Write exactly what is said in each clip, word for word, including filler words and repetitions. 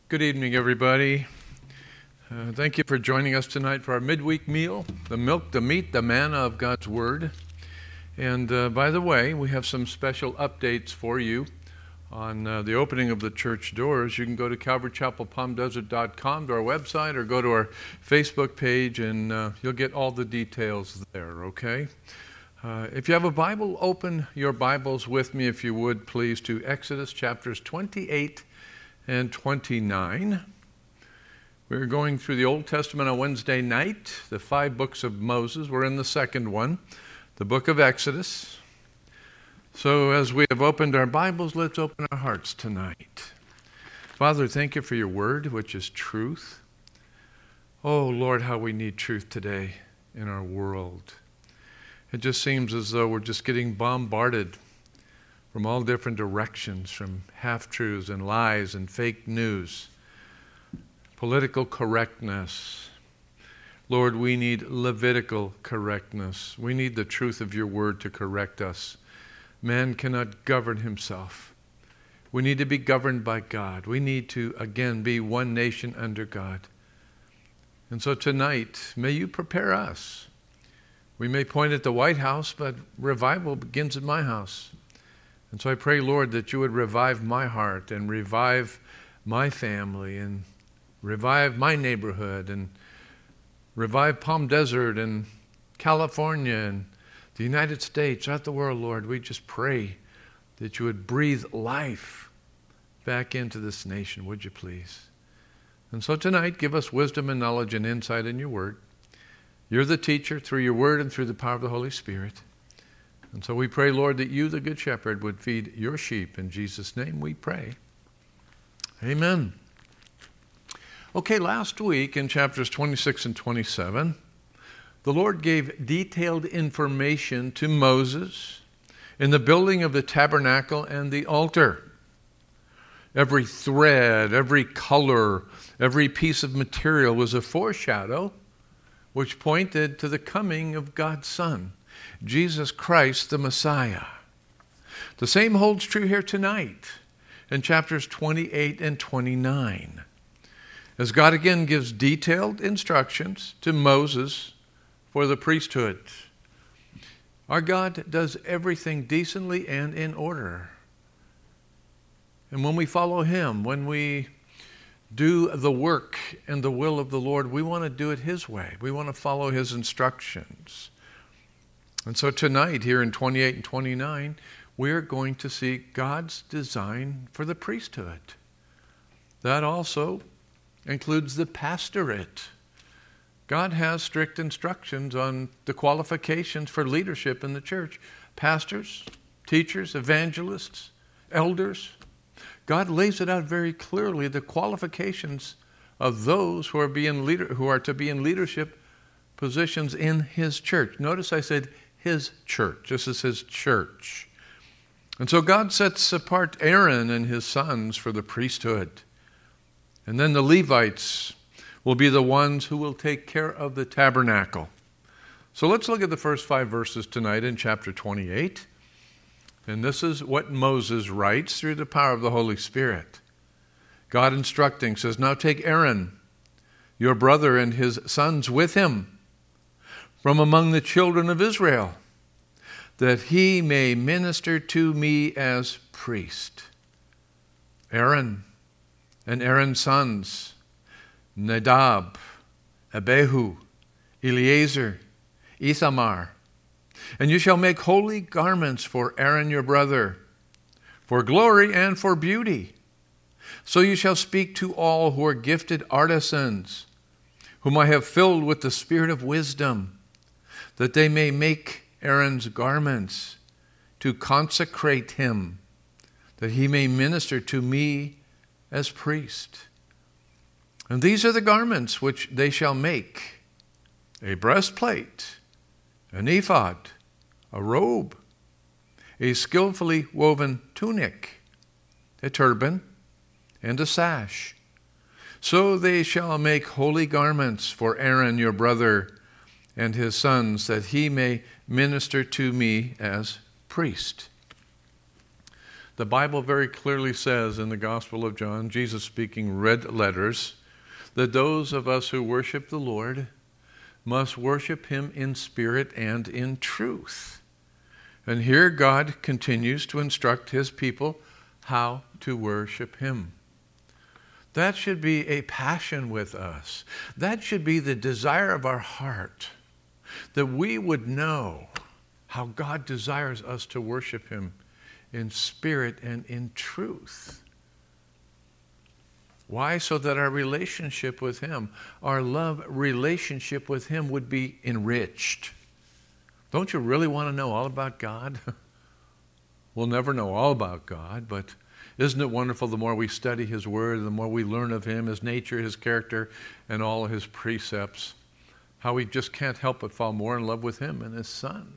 Good evening, everybody. Uh, thank you for joining us tonight for our midweek meal, the milk, the meat, the manna of God's Word. And uh, by the way, we have some special updates for you on uh, the opening of the church doors. You can go to calvary chapel palm desert dot com, to our website, or go to our Facebook page, and uh, you'll get all the details there, okay? Uh, if you have a Bible, open your Bibles with me, if you would, please, to Exodus chapters twenty-eight and twenty-nine. We're going through the Old Testament on Wednesday night, the five books of Moses. We're in the second one, the book of Exodus. So as we have opened our Bibles, let's open our hearts tonight. Father, thank you for your word, which is truth. Oh, Lord, how we need truth today in our world. It just seems as though we're just getting bombarded from all different directions, from half-truths and lies and fake news, political correctness. Lord, we need Levitical correctness. We need the truth of your word to correct us. Man cannot govern himself. We need to be governed by God. We need to, again, be one nation under God. And so tonight, may you prepare us. We may point at the White House, but revival begins at my house. And so I pray, Lord, that you would revive my heart and revive my family and revive my neighborhood and revive Palm Desert and California and the United States, throughout the world, Lord. We just pray that you would breathe life back into this nation, would you please? And so tonight, give us wisdom and knowledge and insight in your word. You're the teacher through your word and through the power of the Holy Spirit. And so we pray, Lord, that you, the good shepherd, would feed your sheep. In Jesus' name we pray. Amen. Okay, last week in chapters twenty-six and twenty-seven, the Lord gave detailed information to Moses in the building of the tabernacle and the altar. Every thread, every color, every piece of material was a foreshadow which pointed to the coming of God's Son, Jesus Christ, the Messiah. The same holds true here tonight in chapters twenty-eight and twenty-nine. As God again gives detailed instructions to Moses for the priesthood. Our God does everything decently and in order. And when we follow him, when we do the work and the will of the Lord, we want to do it his way. We want to follow his instructions. And so tonight, here in twenty-eight and twenty-nine, we're going to see God's design for the priesthood. That also includes the pastorate. God has strict instructions on the qualifications for leadership in the church. Pastors, teachers, evangelists, elders. God lays it out very clearly, the qualifications of those who are being leader, who are to be in leadership positions in his church. Notice I said his church. This is his church. And so God sets apart Aaron and his sons for the priesthood. And then the Levites will be the ones who will take care of the tabernacle. So let's look at the first five verses tonight in chapter twenty-eight. And this is what Moses writes through the power of the Holy Spirit. God instructing says, "Now take Aaron, your brother, and his sons with him from among the children of Israel, that he may minister to me as priest." Aaron and Aaron's sons, Nadab, Abihu, Eleazar, Ithamar. "And you shall make holy garments for Aaron your brother, for glory and for beauty. So you shall speak to all who are gifted artisans, whom I have filled with the spirit of wisdom, that they may make Aaron's garments to consecrate him, that he may minister to me as priest. And these are the garments which they shall make: a breastplate, an ephod, a robe, a skillfully woven tunic, a turban, and a sash. So they shall make holy garments for Aaron your brother and his sons, that he may minister to me as priest." The Bible very clearly says in the Gospel of John, Jesus speaking red letters, that those of us who worship the Lord must worship him in spirit and in truth. And here God continues to instruct his people how to worship him. That should be a passion with us. That should be the desire of our heart, that we would know how God desires us to worship him in spirit and in truth. Why? So that our relationship with him, our love relationship with him would be enriched. Don't you really want to know all about God? We'll never know all about God, but isn't it wonderful the more we study his word, the more we learn of him, his nature, his character, and all of his precepts, how we just can't help but fall more in love with him and his son.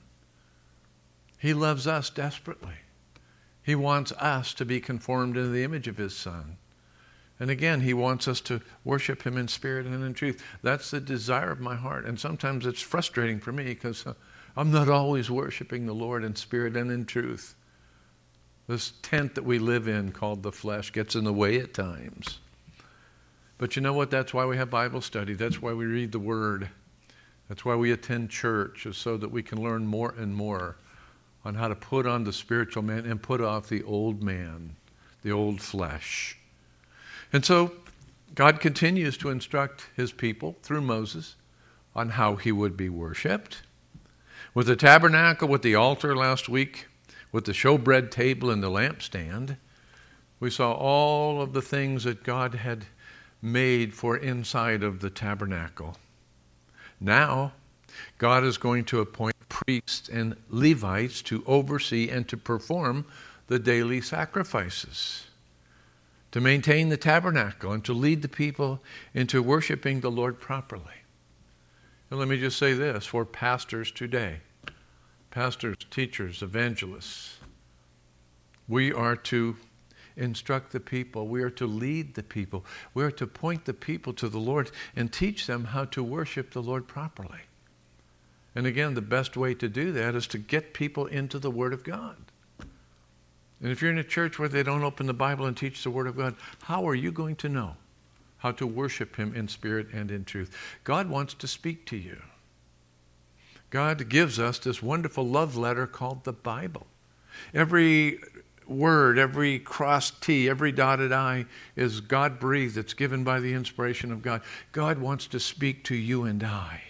He loves us desperately. He wants us to be conformed into the image of his son. And again, he wants us to worship him in spirit and in truth. That's the desire of my heart. And sometimes it's frustrating for me because I'm not always worshiping the Lord in spirit and in truth. This tent that we live in called the flesh gets in the way at times. But you know what? That's why we have Bible study. That's why we read the Word. That's why we attend church, is so that we can learn more and more on how to put on the spiritual man and put off the old man, the old flesh. And so God continues to instruct his people through Moses on how he would be worshipped. With the tabernacle, with the altar last week, with the showbread table and the lampstand, we saw all of the things that God had made for inside of the tabernacle. Now, God is going to appoint priests and Levites to oversee and to perform the daily sacrifices, to maintain the tabernacle and to lead the people into worshiping the Lord properly. And let me just say this for pastors today, pastors, teachers, evangelists, we are to instruct the people. We are to lead the people. We are to point the people to the Lord and teach them how to worship the Lord properly. And again, the best way to do that is to get people into the Word of God. And if you're in a church where they don't open the Bible and teach the Word of God, how are you going to know how to worship him in spirit and in truth? God wants to speak to you. God gives us this wonderful love letter called the Bible. Every word, every crossed T, every dotted I is God-breathed. It's given by the inspiration of God. God wants to speak to you and I.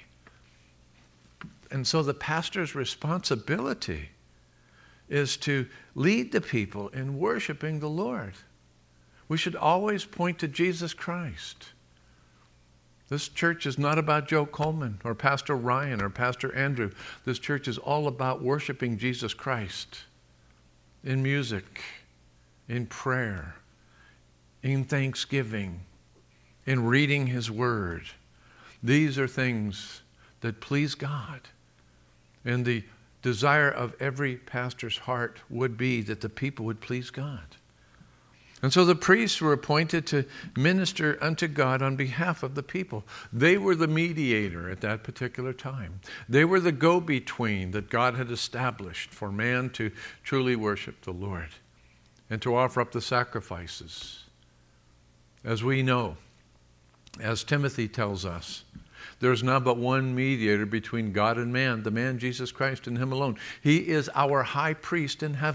And so the pastor's responsibility is to lead the people in worshiping the Lord. We should always point to Jesus Christ. This church is not about Joe Coleman or Pastor Ryan or Pastor Andrew. This church is all about worshiping Jesus Christ in music, in prayer, in thanksgiving, in reading his word. These are things that please God. And the desire of every pastor's heart would be that the people would please God. And so the priests were appointed to minister unto God on behalf of the people. They were the mediator at that particular time. They were the go-between that God had established for man to truly worship the Lord and to offer up the sacrifices. As we know, as Timothy tells us, there is now but one mediator between God and man, the man Jesus Christ, and him alone. He is our high priest in heaven.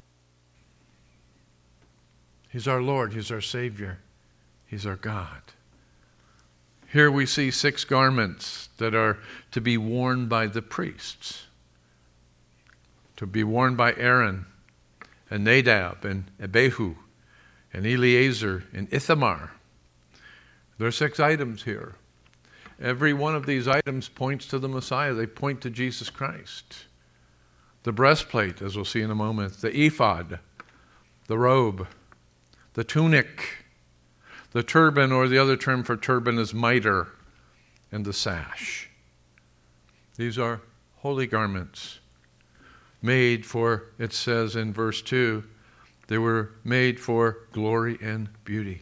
He's our Lord. He's our Savior. He's our God. Here we see six garments that are to be worn by the priests. To be worn by Aaron and Nadab and Abihu and Eleazar and Ithamar. There are six items here. Every one of these items points to the Messiah. They point to Jesus Christ. The breastplate, as we'll see in a moment, the ephod, the robe, the tunic, the turban, or the other term for turban is mitre, and the sash. These are holy garments made for, it says in verse two, they were made for glory and beauty.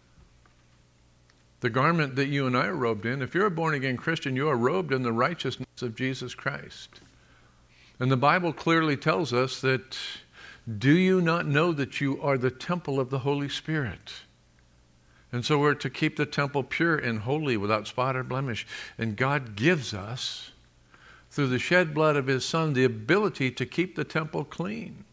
The garment that you and I are robed in, if you're a born-again Christian, you are robed in the righteousness of Jesus Christ. And the Bible clearly tells us that Do you not know that you are the temple of the Holy Spirit? And so we're to keep the temple pure and holy without spot or blemish. And God gives us, through the shed blood of his Son, the ability to keep the temple clean.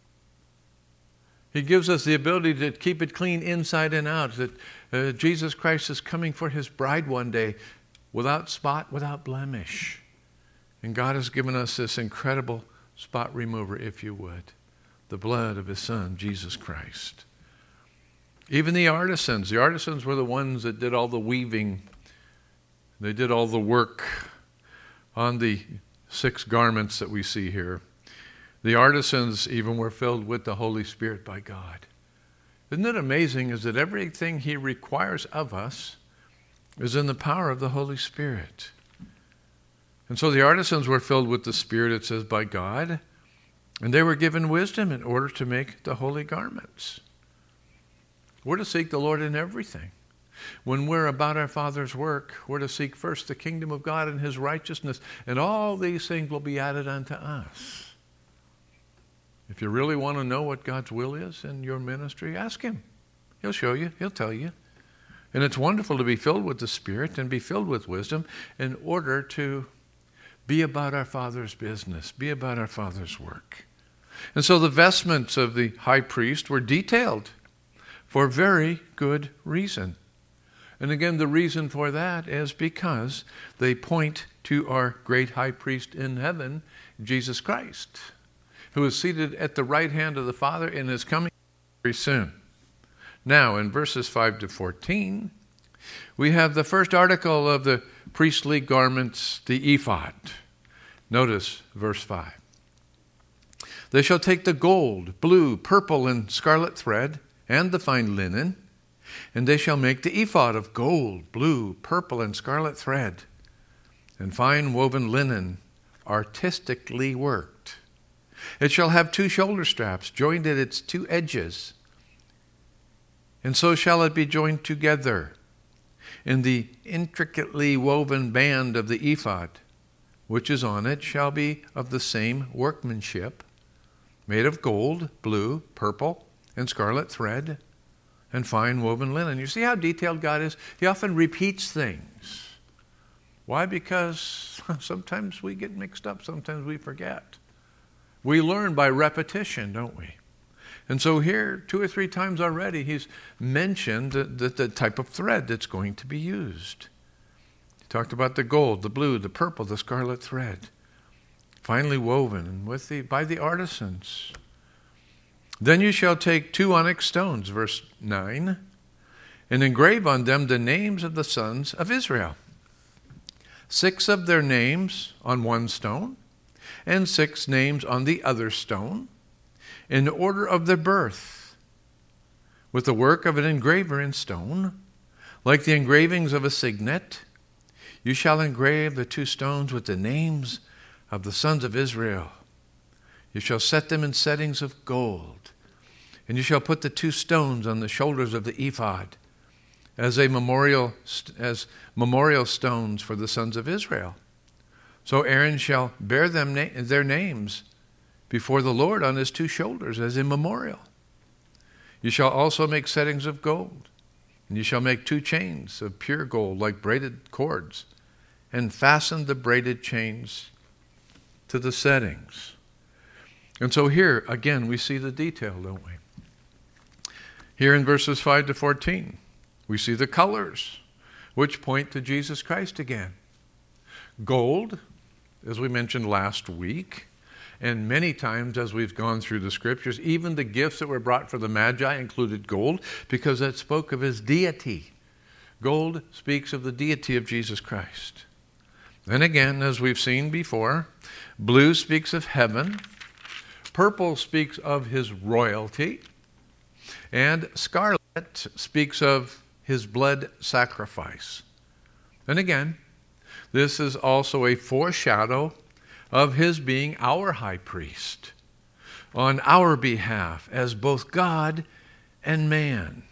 He gives us the ability to keep it clean inside and out, that uh, Jesus Christ is coming for his bride one day without spot, without blemish. And God has given us this incredible spot remover, if you would, the blood of his Son, Jesus Christ. Even the artisans, the artisans were the ones that did all the weaving. They did all the work on the six garments that we see here. The artisans even were filled with the Holy Spirit by God. Isn't it amazing is that everything he requires of us is in the power of the Holy Spirit. And so the artisans were filled with the Spirit, it says, by God, and they were given wisdom in order to make the holy garments. We're to seek the Lord in everything. When we're about our Father's work, we're to seek first the kingdom of God and his righteousness, and all these things will be added unto us. If you really want to know what God's will is in your ministry, ask him. He'll show you. He'll tell you. And it's wonderful to be filled with the Spirit and be filled with wisdom in order to be about our Father's business, be about our Father's work. And so the vestments of the high priest were detailed for very good reason. And again, the reason for that is because they point to our great high priest in heaven, Jesus Christ, who is seated at the right hand of the Father and is coming very soon. Now, in verses five to fourteen, we have the first article of the priestly garments, the ephod. Notice verse five. They shall take the gold, blue, purple, and scarlet thread, and the fine linen, and they shall make the ephod of gold, blue, purple, and scarlet thread, and fine woven linen, artistically worked. It shall have two shoulder straps joined at its two edges, and so shall it be joined together. And the intricately woven band of the ephod, which is on it, shall be of the same workmanship, made of gold, blue, purple, and scarlet thread, and fine woven linen. You see how detailed God is? He often repeats things. Why? Because sometimes we get mixed up, sometimes we forget. We learn by repetition, don't we? And so here, two or three times already, he's mentioned the, the, the type of thread that's going to be used. He talked about the gold, the blue, the purple, the scarlet thread, finely woven and with the, by the artisans. Then you shall take two onyx stones, verse nine, and engrave on them the names of the sons of Israel. Six of their names on one stone, and six names on the other stone, in order of their birth, with the work of an engraver in stone, like the engravings of a signet. You shall engrave the two stones with the names of the sons of Israel. You shall set them in settings of gold, and you shall put the two stones on the shoulders of the ephod as a memorial, as memorial stones for the sons of Israel. So Aaron shall bear them na- their names before the Lord on his two shoulders as a memorial. You shall also make settings of gold, and you shall make two chains of pure gold like braided cords, and fasten the braided chains to the settings. And so here, again, we see the detail, don't we? Here in verses five to fourteen, we see the colors, which point to Jesus Christ again. Gold, as we mentioned last week, and many times as we've gone through the scriptures, even the gifts that were brought for the Magi included gold because that spoke of his deity. Gold speaks of the deity of Jesus Christ. Then again, as we've seen before, blue speaks of heaven, purple speaks of his royalty, and scarlet speaks of his blood sacrifice. And again, this is also a foreshadow of his being our high priest on our behalf as both God and man.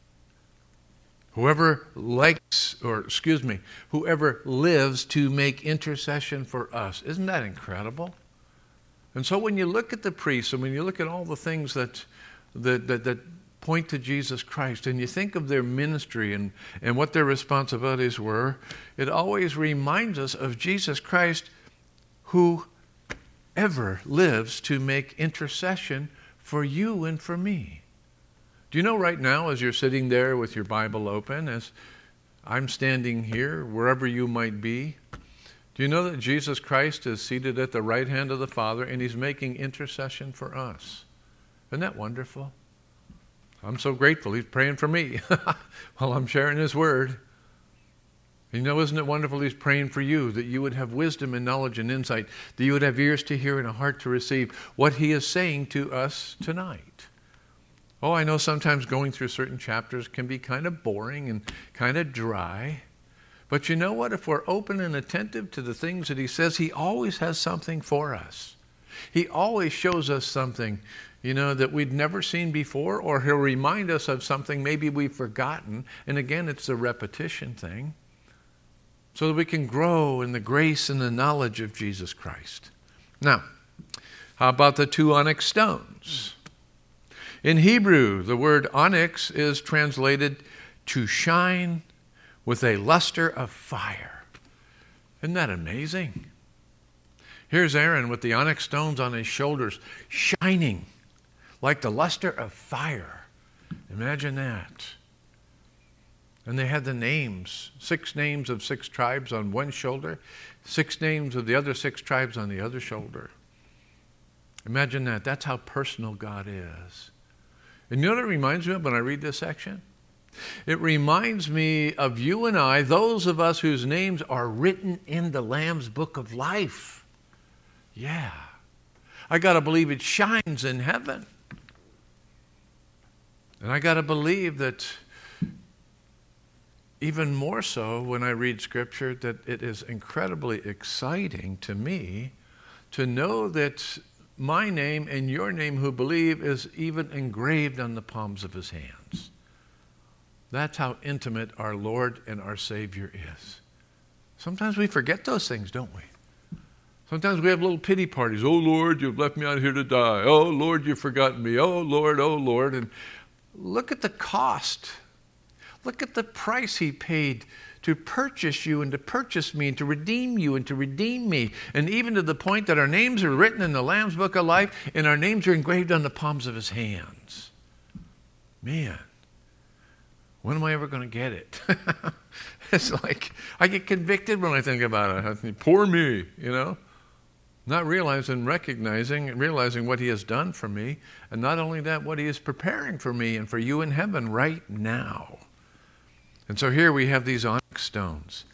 Whoever likes, or excuse me, whoever lives to make intercession for us. Isn't that incredible? And so when you look at the priests and when you look at all the things that that that, that point to Jesus Christ and you think of their ministry and, and what their responsibilities were, it always reminds us of Jesus Christ who ever lives to make intercession for you and for me. Do you know right now, as you're sitting there with your Bible open, as I'm standing here, wherever you might be, do you know that Jesus Christ is seated at the right hand of the Father and he's making intercession for us? Isn't that wonderful? I'm so grateful. He's praying for me while I'm sharing his word. You know, isn't it wonderful he's praying for you, that you would have wisdom and knowledge and insight, that you would have ears to hear and a heart to receive what he is saying to us tonight. Oh, I know sometimes going through certain chapters can be kind of boring and kind of dry. But you know what? If we're open and attentive to the things that he says, he always has something for us. He always shows us something, you know, that we'd never seen before, or he'll remind us of something maybe we've forgotten. And again, it's the repetition thing, so that we can grow in the grace and the knowledge of Jesus Christ. Now, how about the two onyx stones? In Hebrew, the word onyx is translated to shine with a luster of fire. Isn't that amazing? Here's Aaron with the onyx stones on his shoulders, shining like the luster of fire. Imagine that. And they had the names, six names of six tribes on one shoulder, six names of the other six tribes on the other shoulder. Imagine that. That's how personal God is. And you know what it reminds me of when I read this section? It reminds me of you and I, those of us whose names are written in the Lamb's Book of Life. Yeah. I got to believe it shines in heaven. And I got to believe that even more so when I read Scripture, that it is incredibly exciting to me to know that my name and your name who believe is even engraved on the palms of his hands. That's how intimate our Lord and our Savior is. Sometimes we forget those things, don't we? Sometimes we have little pity parties. Oh, Lord, you've left me out here to die. Oh, Lord, you've forgotten me. Oh, Lord, oh, Lord. And look at the cost. Look at the price he paid to purchase you and to purchase me and to redeem you and to redeem me. And even to the point that our names are written in the Lamb's Book of Life and our names are engraved on the palms of his hands. Man, when am I ever going to get it? It's like I get convicted when I think about it. I think, poor me, you know. Not realizing, recognizing, and realizing what he has done for me. And not only that, what he is preparing for me and for you in heaven right now. And so here we have these onyx stones.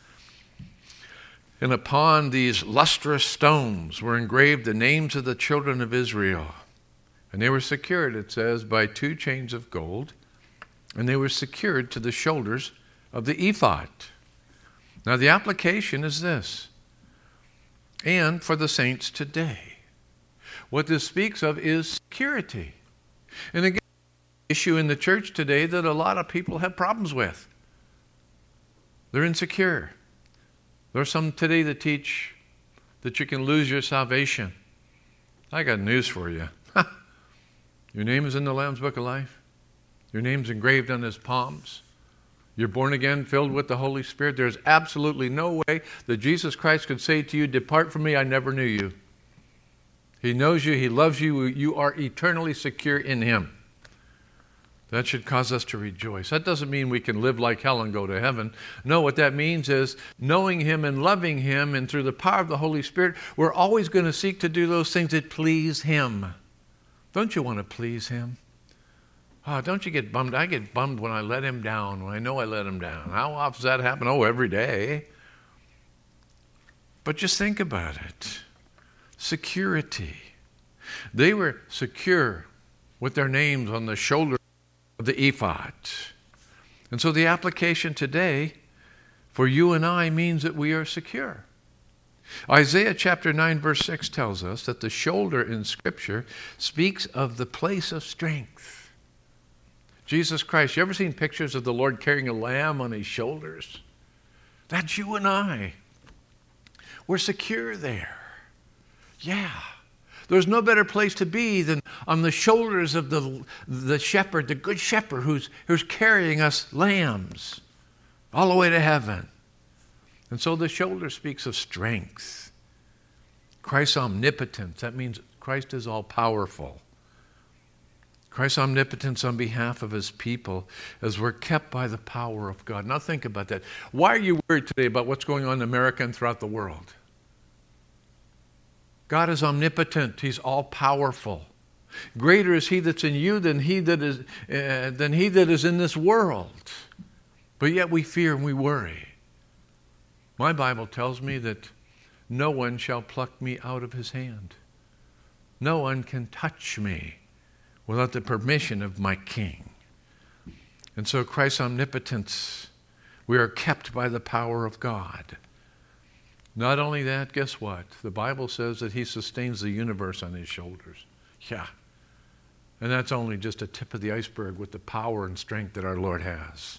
And upon these lustrous stones were engraved the names of the children of Israel. And they were secured, it says, by two chains of gold. And they were secured to the shoulders of the ephod. Now the application is this. And for the saints today. What this speaks of is security. And again, the issue in the church today that a lot of people have problems with. They're insecure. There are some today that teach that you can lose your salvation. I got news for you. Your name is in the Lamb's Book of Life. Your name's engraved on his palms. You're born again, filled with the Holy Spirit. There's absolutely no way that Jesus Christ could say to you, depart from me, I never knew you. He knows you, he loves you, you are eternally secure in him. That should cause us to rejoice. That doesn't mean we can live like hell and go to heaven. No, what that means is knowing him and loving him, and through the power of the Holy Spirit, we're always going to seek to do those things that please him. Don't you want to please him? Oh, don't you get bummed? I get bummed when I let him down, when I know I let him down. How often does that happen? Oh, every day. But just think about it. Security. They were secure with their names on the shoulder of the ephod. And so the application today for you and I means that we are secure. Isaiah chapter nine verse six tells us that the shoulder in Scripture speaks of the place of strength. Jesus Christ, you ever seen pictures of the Lord carrying a lamb on his shoulders? That's you and I. We're secure there. Yeah. There's no better place to be than on the shoulders of the, the shepherd, the good shepherd who's, who's carrying us lambs all the way to heaven. And so the shoulder speaks of strength. Christ's omnipotence, that means Christ is all powerful. Christ's omnipotence on behalf of his people as we're kept by the power of God. Now think about that. Why are you worried today about what's going on in America and throughout the world? God is omnipotent. He's all powerful. Greater is he that's in you than he that is uh, than he that is in this world. But yet we fear and we worry. My Bible tells me that no one shall pluck me out of his hand. No one can touch me without the permission of my King. And so Christ's omnipotence, we are kept by the power of God. Not only that, guess what? The Bible says that he sustains the universe on his shoulders. Yeah. And that's only just a tip of the iceberg with the power and strength that our Lord has.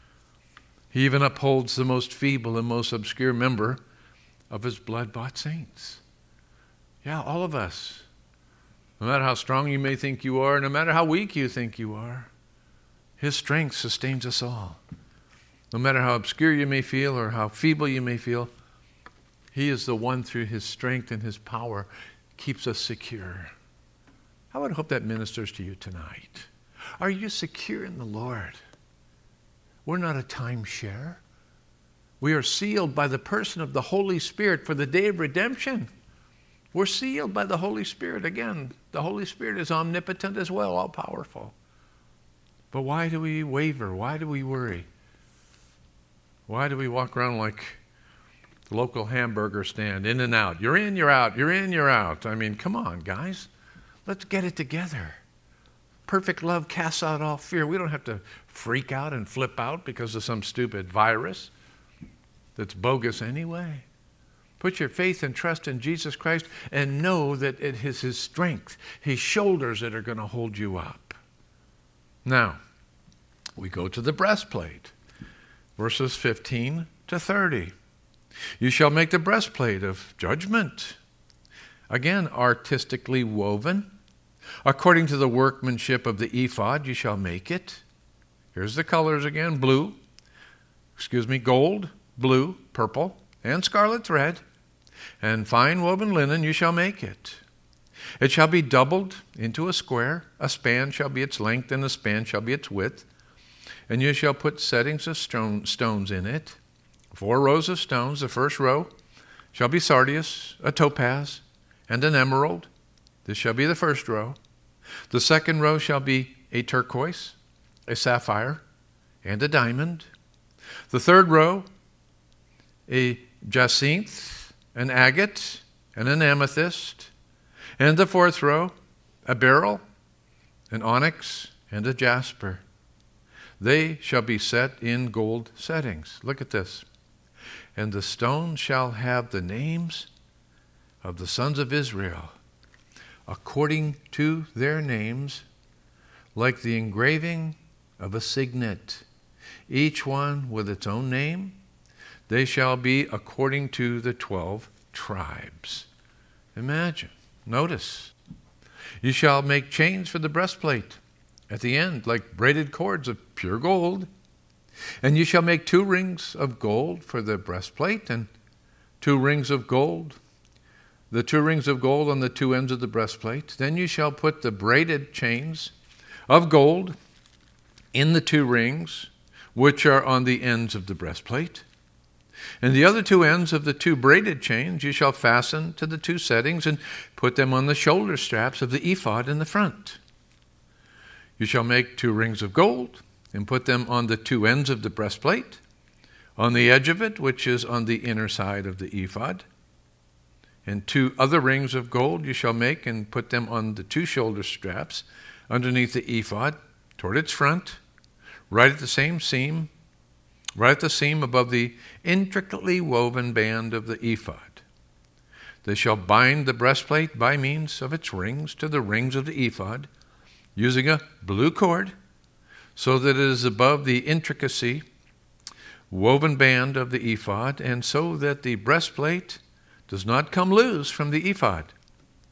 He even upholds the most feeble and most obscure member of his blood-bought saints. Yeah, all of us. No matter how strong you may think you are, no matter how weak you think you are, his strength sustains us all. No matter how obscure you may feel or how feeble you may feel, he is the one through his strength and his power keeps us secure. I would hope that ministers to you tonight. Are you secure in the Lord? We're not a timeshare. We are sealed by the person of the Holy Spirit for the day of redemption. We're sealed by the Holy Spirit. Again, the Holy Spirit is omnipotent as well, all powerful. But why do we waver? Why do we worry? Why do we walk around like the local hamburger stand, in and out? You're in, you're out, you're in, you're out. I mean, come on, guys. Let's get it together. Perfect love casts out all fear. We don't have to freak out and flip out because of some stupid virus that's bogus anyway. Put your faith and trust in Jesus Christ and know that it is his strength, his shoulders that are going to hold you up. Now, we go to the breastplate, verses fifteen to thirty. You shall make the breastplate of judgment. Again, artistically woven. According to the workmanship of the ephod, you shall make it. Here's the colors again. Blue, excuse me, gold, blue, purple, and scarlet thread. And fine woven linen you shall make it. It shall be doubled into a square. A span shall be its length, and a span shall be its width. And you shall put settings of stone, stones in it. Four rows of stones. The first row shall be sardius, a topaz, and an emerald. This shall be the first row. The second row shall be a turquoise, a sapphire, and a diamond. The third row, a jacinth, an agate, and an amethyst. And the fourth row, a beryl, an onyx, and a jasper. They shall be set in gold settings. Look at this. And the stone shall have the names of the sons of Israel, according to their names, like the engraving of a signet, each one with its own name. They shall be according to the twelve tribes. Imagine, notice. You shall make chains for the breastplate at the end, like braided cords of pure gold. And you shall make two rings of gold for the breastplate, and two rings of gold, the two rings of gold on the two ends of the breastplate. Then you shall put the braided chains of gold in the two rings, which are on the ends of the breastplate. And the other two ends of the two braided chains you shall fasten to the two settings and put them on the shoulder straps of the ephod in the front. You shall make two rings of gold and put them on the two ends of the breastplate, on the edge of it, which is on the inner side of the ephod. And two other rings of gold you shall make and put them on the two shoulder straps underneath the ephod, toward its front, right at the same seam, right at the seam above the intricately woven band of the ephod. They shall bind the breastplate by means of its rings to the rings of the ephod, using a blue cord, so that it is above the intricacy woven band of the ephod, and so that the breastplate does not come loose from the ephod.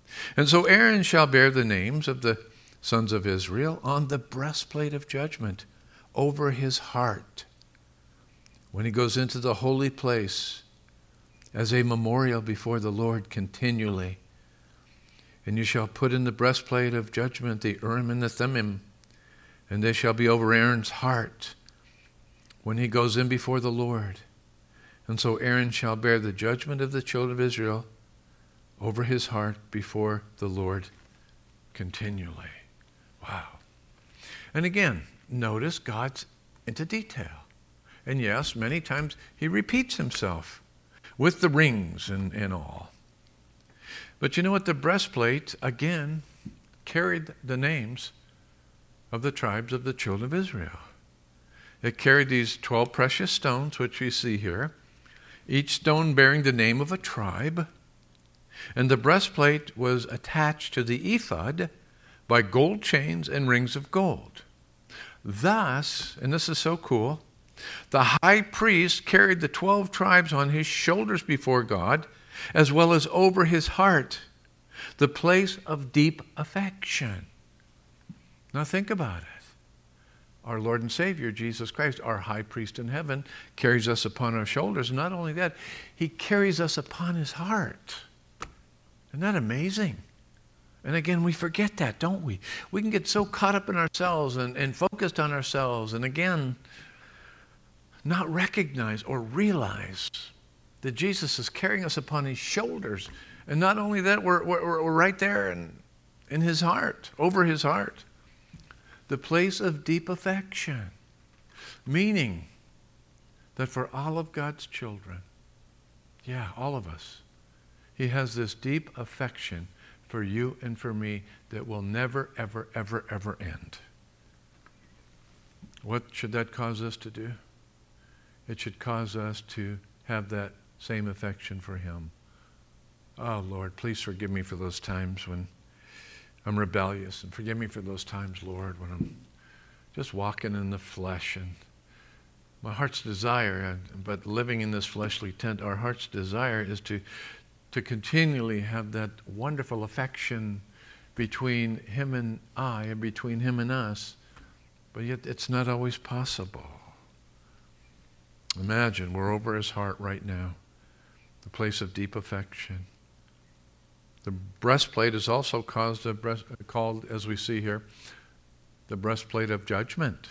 And so Aaron shall bear the names of the sons of Israel on the breastplate of judgment over his heart when he goes into the holy place as a memorial before the Lord continually. And you shall put in the breastplate of judgment the Urim and the Thummim, and they shall be over Aaron's heart when he goes in before the Lord. And so Aaron shall bear the judgment of the children of Israel over his heart before the Lord continually. Wow. And again, notice God's into detail. And yes, many times he repeats himself with the rings and, and all. But you know what? The breastplate, again, carried the names of the tribes of the children of Israel. It carried these twelve precious stones, which we see here, each stone bearing the name of a tribe. And the breastplate was attached to the ephod by gold chains and rings of gold. Thus, and this is so cool, the high priest carried the twelve tribes on his shoulders before God, as well as over his heart, the place of deep affection. Now think about it. Our Lord and Savior, Jesus Christ, our high priest in heaven, carries us upon our shoulders. And not only that, he carries us upon his heart. Isn't that amazing? And again, we forget that, don't we? We can get so caught up in ourselves and, and focused on ourselves, and again, not recognize or realize that Jesus is carrying us upon his shoulders. And not only that, we're, we're, we're right there in, in his heart, over his heart. The place of deep affection. Meaning that for all of God's children, yeah, all of us, he has this deep affection for you and for me that will never, ever, ever, ever end. What should that cause us to do? It should cause us to have that same affection for him. Oh, Lord, please forgive me for those times when I'm rebellious, and forgive me for those times, Lord, when I'm just walking in the flesh, and my heart's desire, but living in this fleshly tent, our heart's desire is to, to continually have that wonderful affection between him and I, and between him and us, but yet it's not always possible. Imagine we're over his heart right now, the place of deep affection. The breastplate is also caused a breast, called, as we see here, the breastplate of judgment.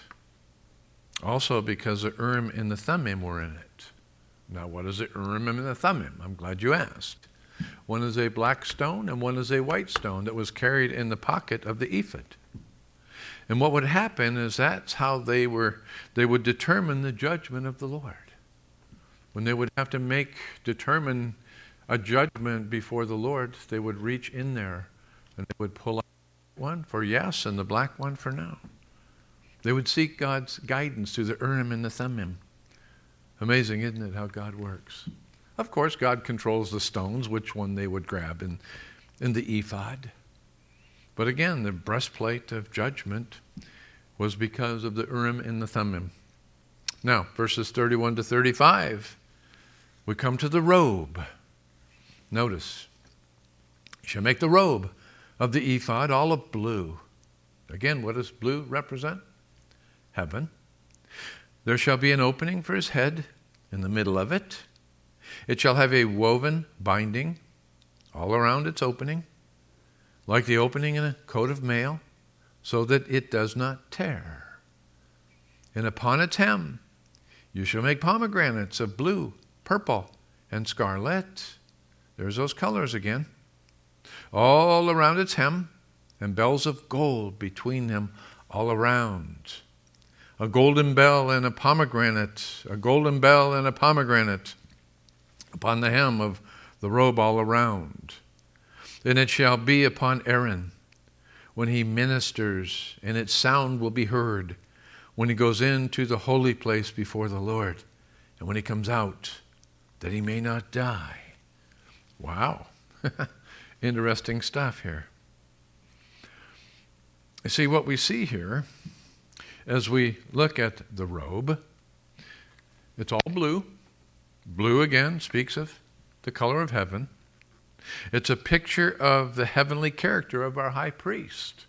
Also because the Urim and the Thummim were in it. Now, what is the Urim and the Thummim? I'm glad you asked. One is a black stone and one is a white stone that was carried in the pocket of the ephod. And what would happen is that's how they were, they would determine the judgment of the Lord. When they would have to make, determine a judgment before the Lord, they would reach in there and they would pull out one for yes and the black one for no. They would seek God's guidance through the Urim and the Thummim. Amazing, isn't it, how God works? Of course, God controls the stones, which one they would grab in, in the ephod. But again, the breastplate of judgment was because of the Urim and the Thummim. Now, verses thirty-one to thirty-five, we come to the robe. Notice, you shall make the robe of the ephod all of blue. Again, what does blue represent? Heaven. There shall be an opening for his head in the middle of it. It shall have a woven binding all around its opening, like the opening in a coat of mail, so that it does not tear. And upon its hem you shall make pomegranates of blue, purple, and scarlet. There's those colors again. All around its hem, and bells of gold between them all around. A golden bell and a pomegranate, a golden bell and a pomegranate upon the hem of the robe all around. And it shall be upon Aaron when he ministers, and its sound will be heard when he goes into the holy place before the Lord, and when he comes out, that he may not die. Wow. Interesting stuff here. You see, what we see here, as we look at the robe, it's all blue. Blue, again, speaks of the color of heaven. It's a picture of the heavenly character of our high priest.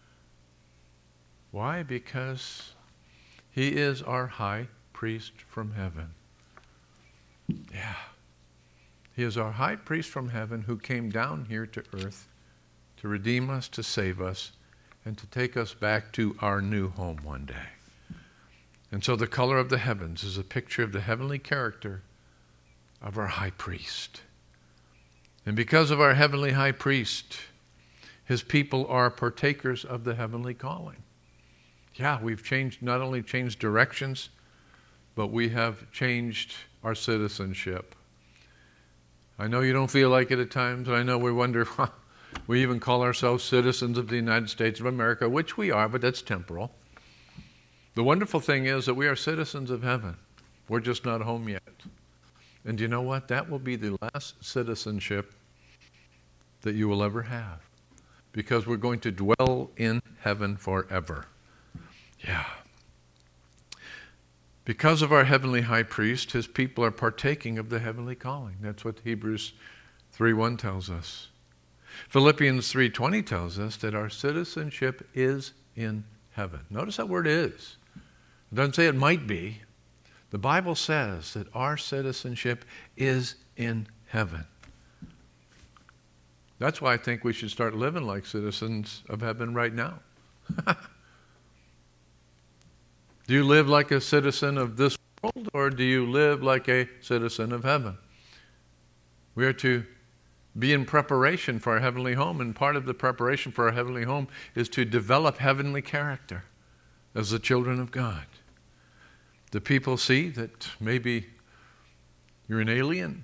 Why? Because he is our high priest from heaven. Yeah. He is our high priest from heaven who came down here to earth to redeem us, to save us, and to take us back to our new home one day. And so the color of the heavens is a picture of the heavenly character of our high priest. And because of our heavenly high priest, his people are partakers of the heavenly calling. Yeah, we've changed, not only changed directions, but we have changed our citizenship. I know you don't feel like it at times, and I know we wonder, we even call ourselves citizens of the United States of America, which we are, but that's temporal. The wonderful thing is that we are citizens of heaven. We're just not home yet. And do you know what? That will be the last citizenship that you will ever have, because we're going to dwell in heaven forever. Yeah. Because of our heavenly high priest, his people are partaking of the heavenly calling. That's what Hebrews three one tells us. Philippians three twenty tells us that our citizenship is in heaven. Notice that word is. It doesn't say it might be. The Bible says that our citizenship is in heaven. That's why I think we should start living like citizens of heaven right now. Do you live like a citizen of this world, or do you live like a citizen of heaven? We are to be in preparation for our heavenly home, and part of the preparation for our heavenly home is to develop heavenly character as the children of God. The people see that maybe you're an alien,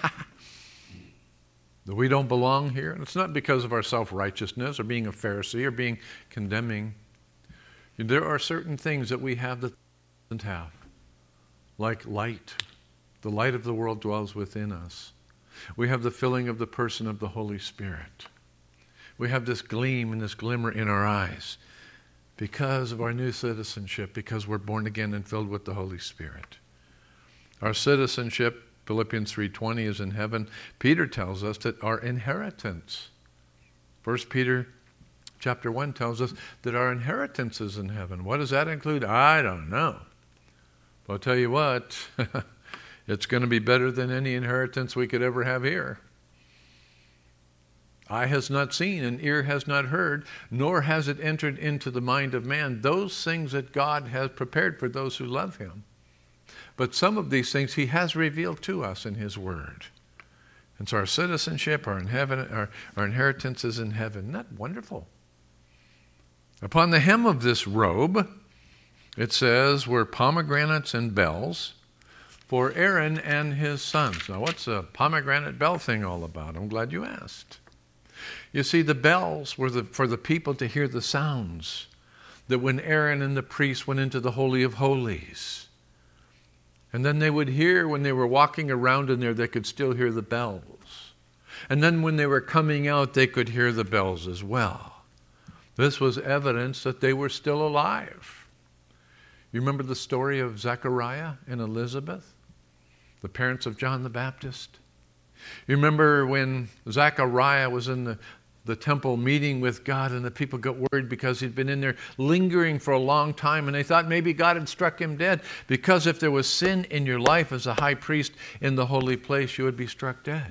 that we don't belong here. And it's not because of our self-righteousness or being a Pharisee or being condemning. There are certain things that we have that they don't have, like light. The light of the world dwells within us. We have the filling of the person of the Holy Spirit. We have this gleam and this glimmer in our eyes because of our new citizenship, because we're born again and filled with the Holy Spirit. Our citizenship, Philippians three twenty, is in heaven. Peter tells us that our inheritance, First Peter chapter one tells us that our inheritance is in heaven. What does that include? I don't know. But I'll tell you what, it's going to be better than any inheritance we could ever have here. Eye has not seen and ear has not heard, nor has it entered into the mind of man those things that God has prepared for those who love him. But some of these things he has revealed to us in his word. And so our citizenship, our, in heaven, our, our inheritance is in heaven. Isn't that wonderful? Upon the hem of this robe, it says, were pomegranates and bells for Aaron and his sons. Now, what's a pomegranate bell thing all about? I'm glad you asked. You see, the bells were the, for the people to hear the sounds that when Aaron and the priests went into the Holy of Holies. And then they would hear when they were walking around in there, they could still hear the bells. And then when they were coming out, they could hear the bells as well. This was evidence that they were still alive. You remember the story of Zechariah and Elizabeth, the parents of John the Baptist? You remember when Zechariah was in the, the temple meeting with God, and the people got worried because he'd been in there lingering for a long time, and they thought maybe God had struck him dead, because if there was sin in your life as a high priest in the holy place, you would be struck dead.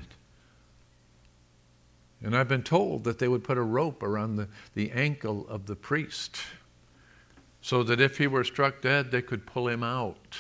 And I've been told that they would put a rope around the, the ankle of the priest so that if he were struck dead, they could pull him out.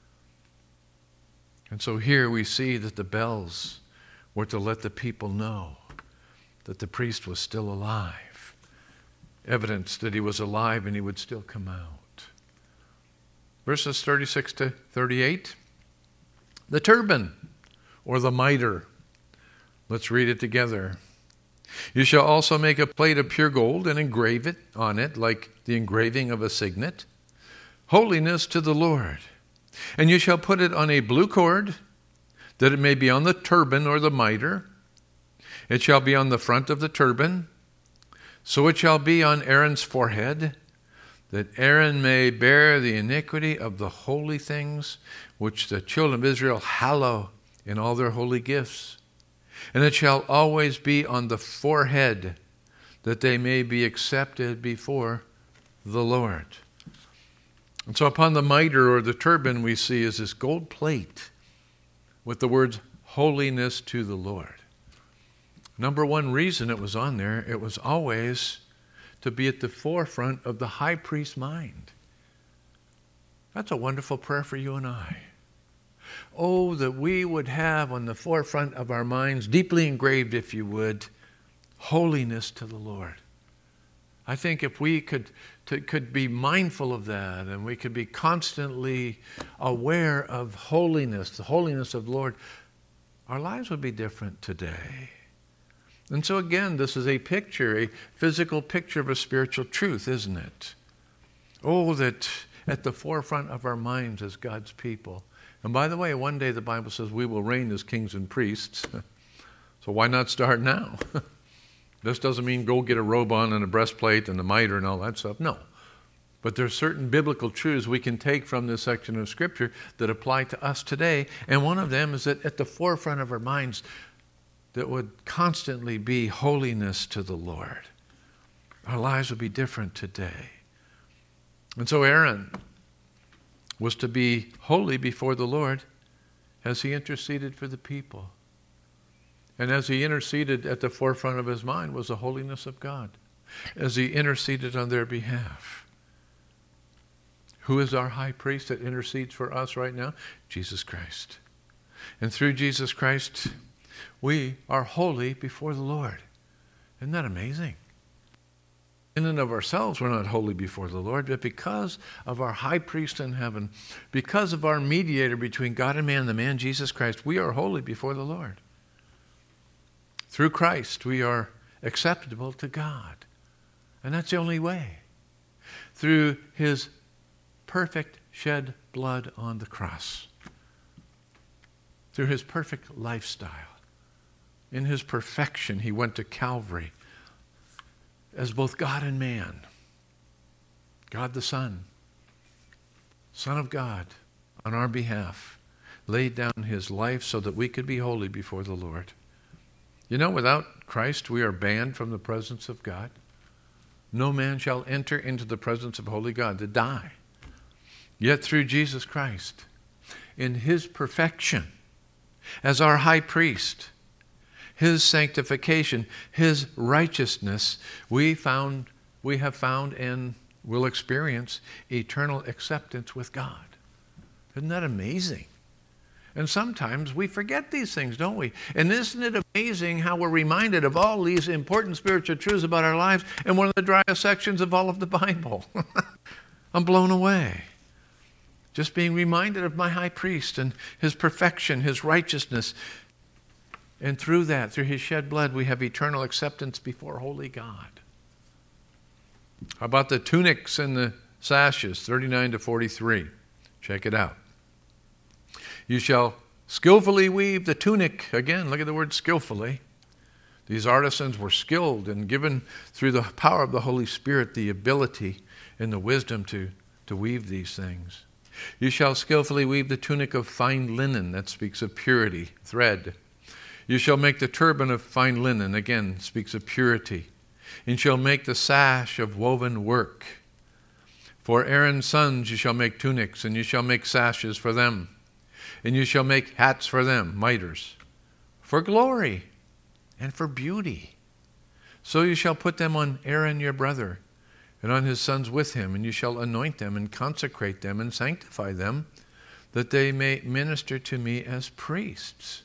And so here we see that the bells were to let the people know that the priest was still alive. Evidence that he was alive and he would still come out. Verses thirty-six to thirty-eight. The turban, or the mitre. Let's read it together. You shall also make a plate of pure gold and engrave it on it like the engraving of a signet. Holiness to the Lord. And you shall put it on a blue cord, that it may be on the turban or the mitre. It shall be on the front of the turban. So it shall be on Aaron's forehead, that Aaron may bear the iniquity of the holy things which the children of Israel hallow in all their holy gifts. And it shall always be on the forehead, that they may be accepted before the Lord. And so upon the mitre or the turban we see is this gold plate with the words, holiness to the Lord. Number one reason it was on there, it was always to be at the forefront of the high priest's mind. That's a wonderful prayer for you and I. Oh, that we would have on the forefront of our minds, deeply engraved, if you would, holiness to the Lord. I think if we could to, could be mindful of that, and we could be constantly aware of holiness, the holiness of the Lord, our lives would be different today. And so again, this is a picture, a physical picture of a spiritual truth, isn't it? Oh, that at the forefront of our minds as God's people. And by the way, one day the Bible says we will reign as kings and priests. So why not start now? This doesn't mean go get a robe on and a breastplate and a mitre and all that stuff. No. But there are certain biblical truths we can take from this section of Scripture that apply to us today. And one of them is that at the forefront of our minds, that would constantly be holiness to the Lord. Our lives would be different today. And so Aaron was to be holy before the Lord as he interceded for the people. And as he interceded, at the forefront of his mind was the holiness of God, as he interceded on their behalf. Who is our high priest that intercedes for us right now? Jesus Christ. And through Jesus Christ, we are holy before the Lord. Isn't that amazing? In and of ourselves, we're not holy before the Lord, but because of our high priest in heaven, because of our mediator between God and man, the man Jesus Christ, we are holy before the Lord. Through Christ, we are acceptable to God. And that's the only way. Through his perfect shed blood on the cross. Through his perfect lifestyle. In his perfection, he went to Calvary as both God and man. God the Son, Son of God, on our behalf, laid down his life so that we could be holy before the Lord. You know, without Christ, we are banned from the presence of God. No man shall enter into the presence of holy God to die. Yet through Jesus Christ, in his perfection, as our high priest, his sanctification, his righteousness, we found, we have found and will experience eternal acceptance with God. Isn't that amazing? And sometimes we forget these things, don't we? And isn't it amazing how we're reminded of all these important spiritual truths about our lives in one of the driest sections of all of the Bible? I'm blown away. Just being reminded of my high priest and his perfection, his righteousness. And through that, through his shed blood, we have eternal acceptance before holy God. How about the tunics and the sashes, thirty-nine to forty-three? Check it out. You shall skillfully weave the tunic. Again, look at the word skillfully. These artisans were skilled and given through the power of the Holy Spirit the ability and the wisdom to, to weave these things. You shall skillfully weave the tunic of fine linen. That speaks of purity, thread. You shall make the turban of fine linen. Again, speaks of purity. And shall make the sash of woven work. For Aaron's sons you shall make tunics, and you shall make sashes for them. And you shall make hats for them, mitres, for glory and for beauty. So you shall put them on Aaron your brother, and on his sons with him, and you shall anoint them and consecrate them and sanctify them, that they may minister to me as priests.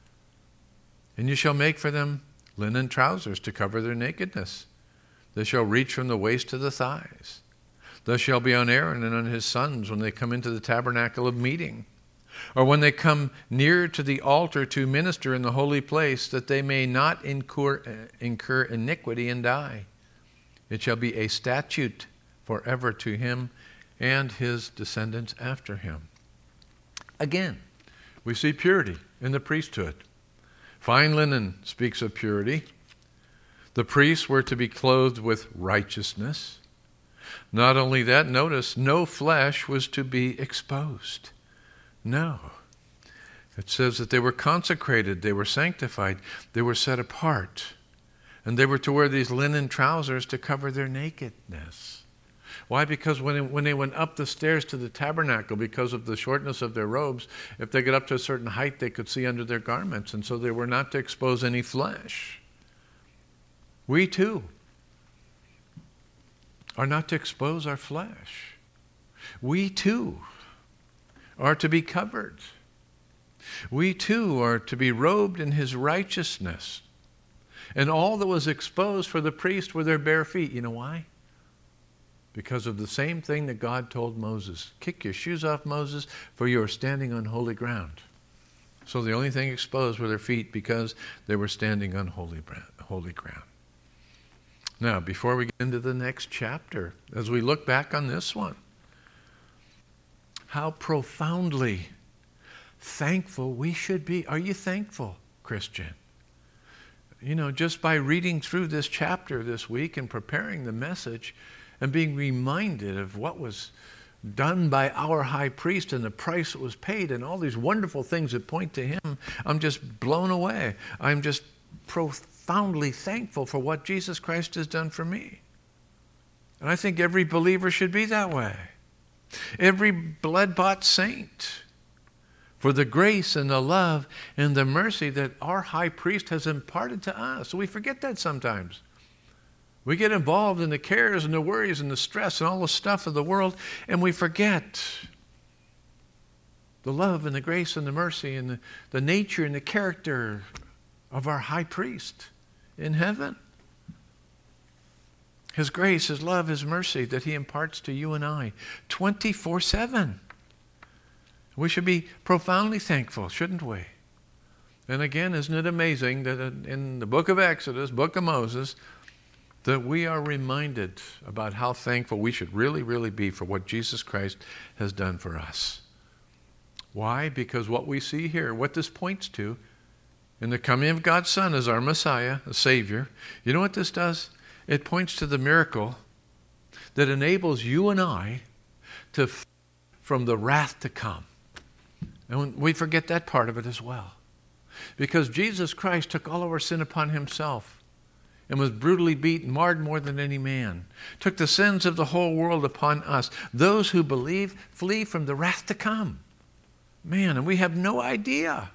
And you shall make for them linen trousers to cover their nakedness. They shall reach from the waist to the thighs. Thus shall be on Aaron and on his sons when they come into the tabernacle of meeting, or when they come near to the altar to minister in the holy place, that they may not incur, incur iniquity and die. It shall be a statute forever to him and his descendants after him. Again, we see purity in the priesthood. Fine linen speaks of purity. The priests were to be clothed with righteousness. Not only that, notice, no flesh was to be exposed. No. It says that they were consecrated, they were sanctified, they were set apart. And they were to wear these linen trousers to cover their nakedness. Why? Because when, it, when they went up the stairs to the tabernacle, because of the shortness of their robes, if they got up to a certain height, they could see under their garments. And so they were not to expose any flesh. We too are not to expose our flesh. We too are to be covered. We too are to be robed in his righteousness. And all that was exposed for the priest were their bare feet. You know why? Because of the same thing that God told Moses. Kick your shoes off, Moses, for you are standing on holy ground. So the only thing exposed were their feet because they were standing on holy, holy ground. Now, before we get into the next chapter, as we look back on this one, how profoundly thankful we should be. Are you thankful, Christian? You know, just by reading through this chapter this week and preparing the message and being reminded of what was done by our high priest and the price that was paid and all these wonderful things that point to him, I'm just blown away. I'm just profoundly thankful for what Jesus Christ has done for me. And I think every believer should be that way. Every blood-bought saint, for the grace and the love and the mercy that our high priest has imparted to us. We forget that sometimes. We get involved in the cares and the worries and the stress and all the stuff of the world, and we forget the love and the grace and the mercy and the, the nature and the character of our high priest in heaven. His grace, his love, his mercy that he imparts to you and I twenty-four seven. We should be profoundly thankful, shouldn't we? And again, isn't it amazing that in the book of Exodus, book of Moses, that we are reminded about how thankful we should really, really be for what Jesus Christ has done for us. Why? Because what we see here, what this points to, in the coming of God's Son as our Messiah, a Savior, you know what this does? It points to the miracle that enables you and I to f- from the wrath to come. And we forget that part of it as well. Because Jesus Christ took all of our sin upon himself and was brutally beaten, marred more than any man. Took the sins of the whole world upon us. Those who believe flee from the wrath to come. Man, and we have no idea.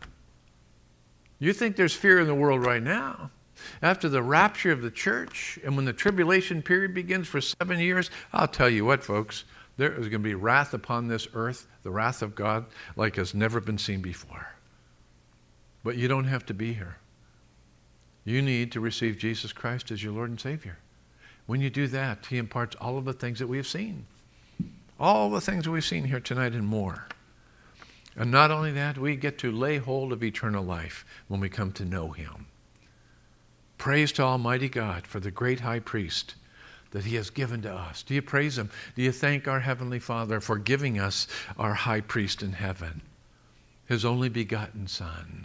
You think there's fear in the world right now. After the rapture of the church and when the tribulation period begins for seven years, I'll tell you what, folks, there is going to be wrath upon this earth, the wrath of God, like has never been seen before. But you don't have to be here. You need to receive Jesus Christ as your Lord and Savior. When you do that, he imparts all of the things that we have seen. All the things that we've seen here tonight and more. And not only that, we get to lay hold of eternal life when we come to know him. Praise to Almighty God for the great high priest that he has given to us. Do you praise him? Do you thank our Heavenly Father for giving us our high priest in heaven, his only begotten Son?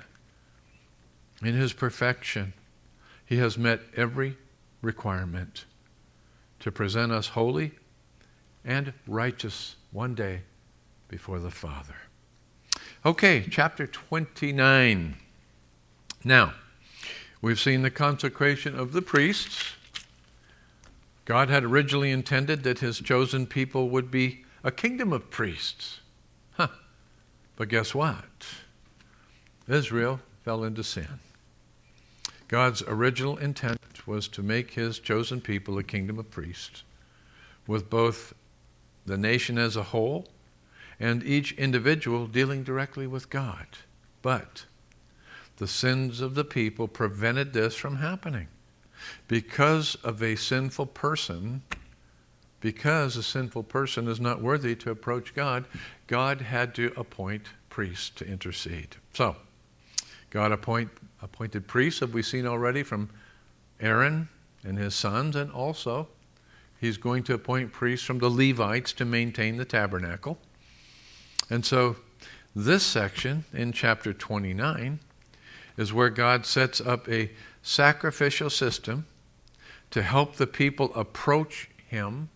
In his perfection, he has met every requirement to present us holy and righteous one day before the Father. Okay, chapter twenty-nine. Now, we've seen the consecration of the priests. God had originally intended that his chosen people would be a kingdom of priests. Huh. But guess what? Israel fell into sin. God's original intent was to make his chosen people a kingdom of priests, with both the nation as a whole and each individual dealing directly with God. But the sins of the people prevented this from happening. Because of a sinful person, because a sinful person is not worthy to approach God, God had to appoint priests to intercede. So, God appoint, appointed priests, have we seen already, from Aaron and his sons, and also he's going to appoint priests from the Levites to maintain the tabernacle. And so this section in chapter twenty-nine is where God sets up a sacrificial system to help the people approach him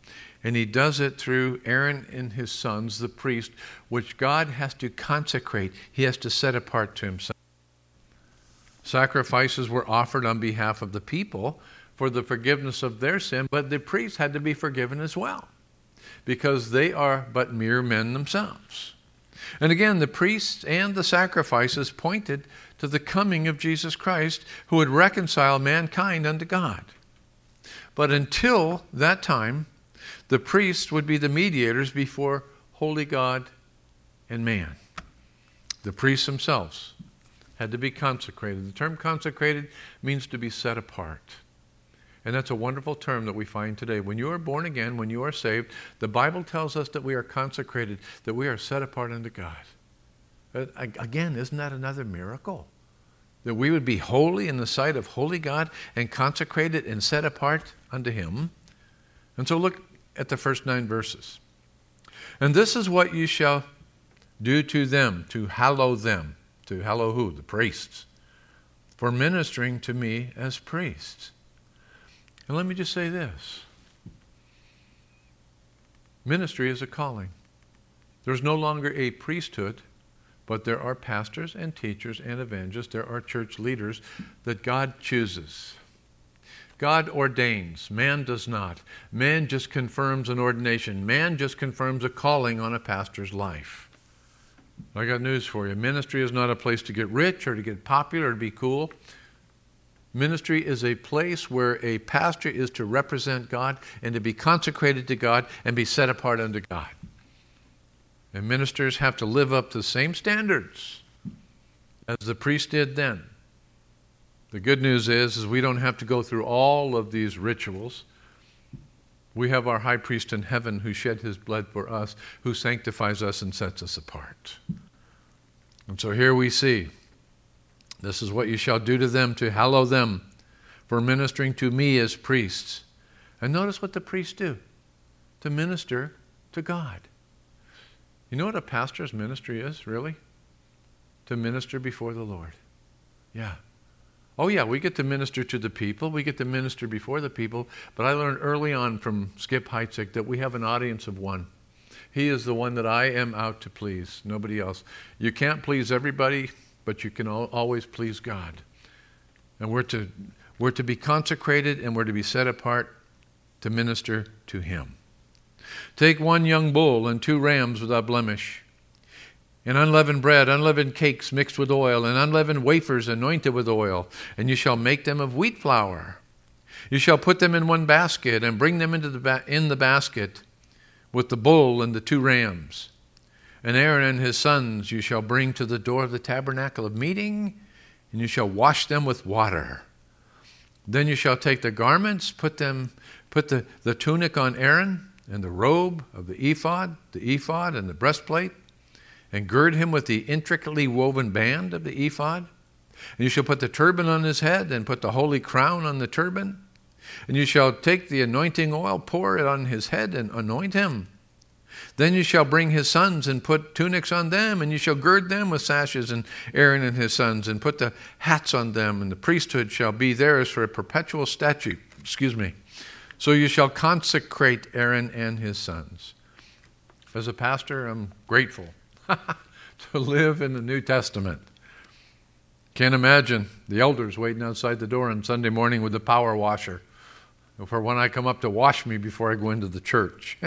And he does it through Aaron and his sons, the priest, which God has to consecrate. He has to set apart to himself. Sacrifices were offered on behalf of the people for the forgiveness of their sin, but the priests had to be forgiven as well, because they are but mere men themselves. And again, the priests and the sacrifices pointed to the coming of Jesus Christ, who would reconcile mankind unto God. But until that time, the priests would be the mediators before holy God and man. The priests themselves had to be consecrated. The term consecrated means to be set apart. And that's a wonderful term that we find today. When you are born again, when you are saved, the Bible tells us that we are consecrated, that we are set apart unto God. Again, isn't that another miracle? That we would be holy in the sight of holy God and consecrated and set apart unto Him. And so look at the first nine verses. And this is what you shall do to them, to hallow them. To hallow who? The priests. For ministering to me as priests. And let me just say this. Ministry is a calling. There's no longer a priesthood, but there are pastors and teachers and evangelists. There are church leaders that God chooses. God ordains. Man does not. Man just confirms an ordination. Man just confirms a calling on a pastor's life. I got news for you. Ministry is not a place to get rich or to get popular or to be cool. Ministry is a place where a pastor is to represent God and to be consecrated to God and be set apart unto God. And ministers have to live up to the same standards as the priest did then. The good news is, is we don't have to go through all of these rituals. We have our high priest in heaven who shed his blood for us, who sanctifies us and sets us apart. And so here we see, this is what you shall do to them, to hallow them, for ministering to me as priests. And notice what the priests do, to minister to God. You know what a pastor's ministry is, really? To minister before the Lord. Yeah. Oh yeah, we get to minister to the people. We get to minister before the people. But I learned early on from Skip Heitzig that we have an audience of one. He is the one that I am out to please, nobody else. You can't please everybody, but you can always please God. And we're to, we're to be consecrated and we're to be set apart to minister to Him. Take one young bull and two rams without blemish, and unleavened bread, unleavened cakes mixed with oil, and unleavened wafers anointed with oil, and you shall make them of wheat flour. You shall put them in one basket and bring them into the ba- in the basket with the bull and the two rams. And Aaron and his sons you shall bring to the door of the tabernacle of meeting, and you shall wash them with water. Then you shall take the garments, put them, put the, the tunic on Aaron, and the robe of the ephod, the ephod and the breastplate, and gird him with the intricately woven band of the ephod. And you shall put the turban on his head, and put the holy crown on the turban. And you shall take the anointing oil, pour it on his head, and anoint him. Then you shall bring his sons, and put tunics on them, and you shall gird them with sashes, and Aaron and his sons, and put the hats on them, and the priesthood shall be theirs for a perpetual statute. Excuse me. So you shall consecrate Aaron and his sons. As a pastor, I'm grateful to live in the New Testament. Can't imagine the elders waiting outside the door on Sunday morning with the power washer for when I come up to wash me before I go into the church.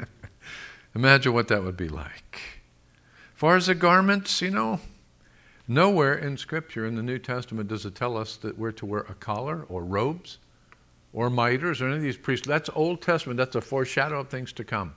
Imagine what that would be like. As far as the garments, you know, nowhere in Scripture in the New Testament does it tell us that we're to wear a collar or robes or mitres or any of these priests. That's Old Testament. That's a foreshadow of things to come.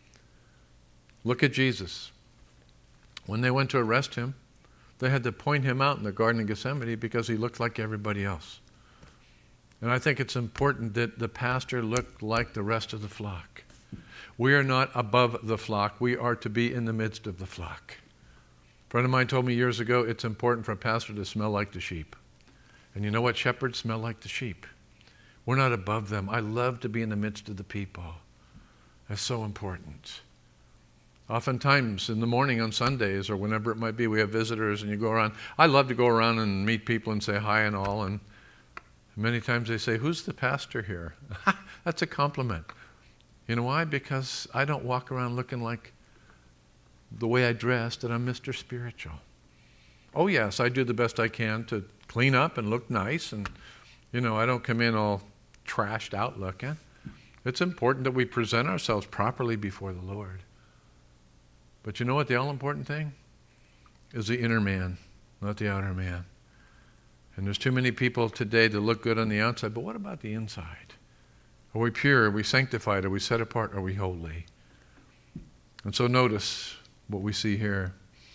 Look at Jesus. When they went to arrest him, they had to point him out in the Garden of Gethsemane because he looked like everybody else. And I think it's important that the pastor look like the rest of the flock. We are not above the flock. We are to be in the midst of the flock. A friend of mine told me years ago, it's important for a pastor to smell like the sheep. And you know what? Shepherds smell like the sheep. We're not above them. I love to be in the midst of the people. That's so important. Oftentimes in the morning on Sundays or whenever it might be, we have visitors and you go around. I love to go around and meet people and say hi and all. And many times they say, who's the pastor here? That's a compliment. You know why? Because I don't walk around looking like the way I dress, that I'm Mister Spiritual. Oh yes, I do the best I can to clean up and look nice, and you know, I don't come in all trashed out looking. It's important that we present ourselves properly before the Lord. But you know what the all-important thing is? The inner man, not the outer man. And there's too many people today that look good on the outside, but what about the inside? Are we pure? Are we sanctified? Are we set apart? Are we holy? And so notice what we see here.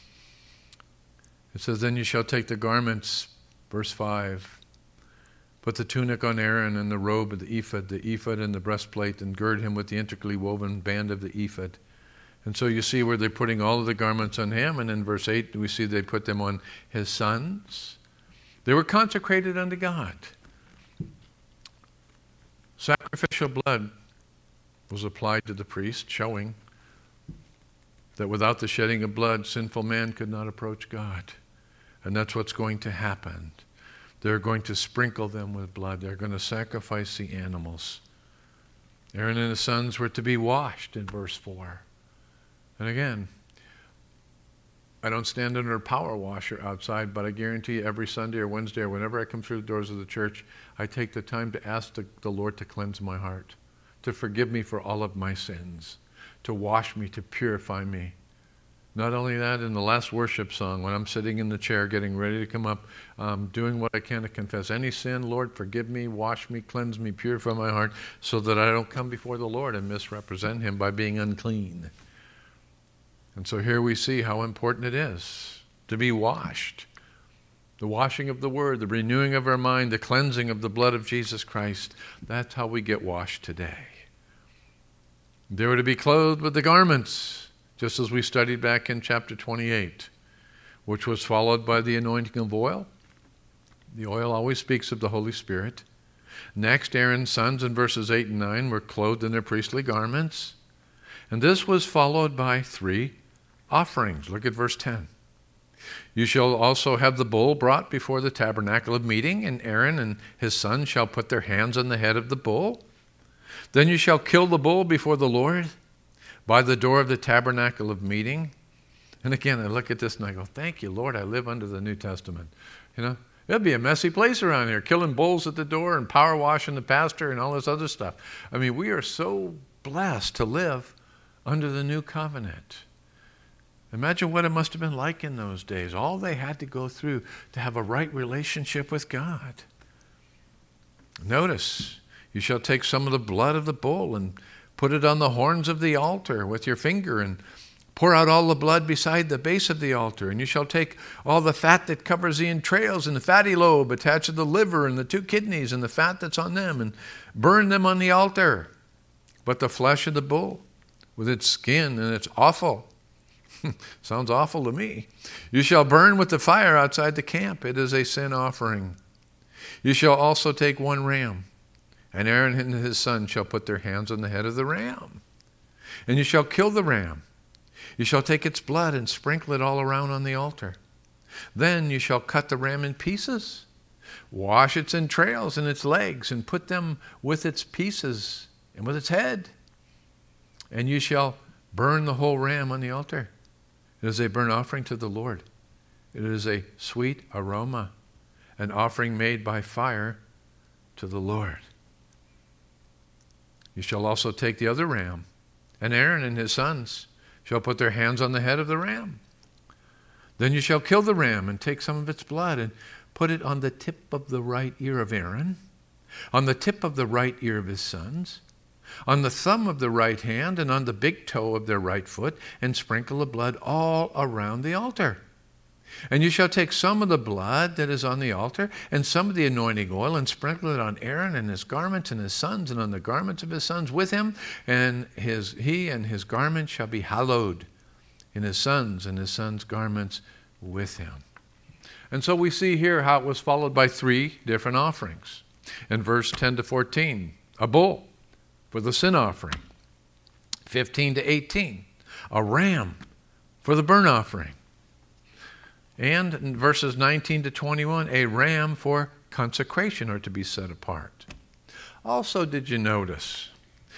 It says, then you shall take the garments, verse five, put the tunic on Aaron and the robe of the ephod, the ephod and the breastplate, and gird him with the intricately woven band of the ephod. And so you see where they're putting all of the garments on him, and in verse eight we see they put them on his sons. They were consecrated unto God. Sacrificial blood was applied to the priest, showing that without the shedding of blood, sinful man could not approach God. And that's what's going to happen. They're going to sprinkle them with blood. They're going to sacrifice the animals. Aaron and his sons were to be washed in verse four. And again, I don't stand under a power washer outside, but I guarantee you every Sunday or Wednesday or whenever I come through the doors of the church, I take the time to ask the, the Lord to cleanse my heart, to forgive me for all of my sins, to wash me, to purify me. Not only that, in the last worship song, when I'm sitting in the chair getting ready to come up, um, doing what I can to confess any sin, Lord, forgive me, wash me, cleanse me, purify my heart, so that I don't come before the Lord and misrepresent him by being unclean. And so here we see how important it is to be washed. The washing of the Word, the renewing of our mind, the cleansing of the blood of Jesus Christ. That's how we get washed today. They were to be clothed with the garments, just as we studied back in chapter twenty-eight, which was followed by the anointing of oil. The oil always speaks of the Holy Spirit. Next, Aaron's sons in verses eight and nine were clothed in their priestly garments. And this was followed by three offerings. Look at verse ten. You shall also have the bull brought before the tabernacle of meeting, and Aaron and his sons shall put their hands on the head of the bull. Then you shall kill the bull before the Lord by the door of the tabernacle of meeting. And again, I look at this and I go, thank you, Lord, I live under the New Testament. You know, it'd be a messy place around here, killing bulls at the door and power washing the pastor and all this other stuff. I mean, we are so blessed to live under the new covenant. Imagine what it must have been like in those days. All they had to go through to have a right relationship with God. Notice, you shall take some of the blood of the bull and put it on the horns of the altar with your finger, and pour out all the blood beside the base of the altar. And you shall take all the fat that covers the entrails and the fatty lobe attached to the liver and the two kidneys and the fat that's on them, and burn them on the altar. But the flesh of the bull, with its skin and its offal, sounds awful to me, you shall burn with the fire outside the camp. It is a sin offering. You shall also take one ram, and Aaron and his son shall put their hands on the head of the ram. And you shall kill the ram. You shall take its blood and sprinkle it all around on the altar. Then you shall cut the ram in pieces, wash its entrails and its legs, and put them with its pieces and with its head. And you shall burn the whole ram on the altar. It is a burnt offering to the Lord. It is a sweet aroma, an offering made by fire to the Lord. You shall also take the other ram, and Aaron and his sons shall put their hands on the head of the ram. Then you shall kill the ram and take some of its blood and put it on the tip of the right ear of Aaron, on the tip of the right ear of his sons, on the thumb of the right hand, and on the big toe of their right foot, and sprinkle the blood all around the altar. And you shall take some of the blood that is on the altar, and some of the anointing oil, and sprinkle it on Aaron and his garments and his sons, and on the garments of his sons with him, and his he and his garments shall be hallowed, in his sons and his sons' garments with him. And so we see here how it was followed by three different offerings. In verse ten to fourteen, a bull for the sin offering. fifteen to eighteen, a ram for the burnt offering. And in verses nineteen to twenty-one, a ram for consecration, or to be set apart. Also, did you notice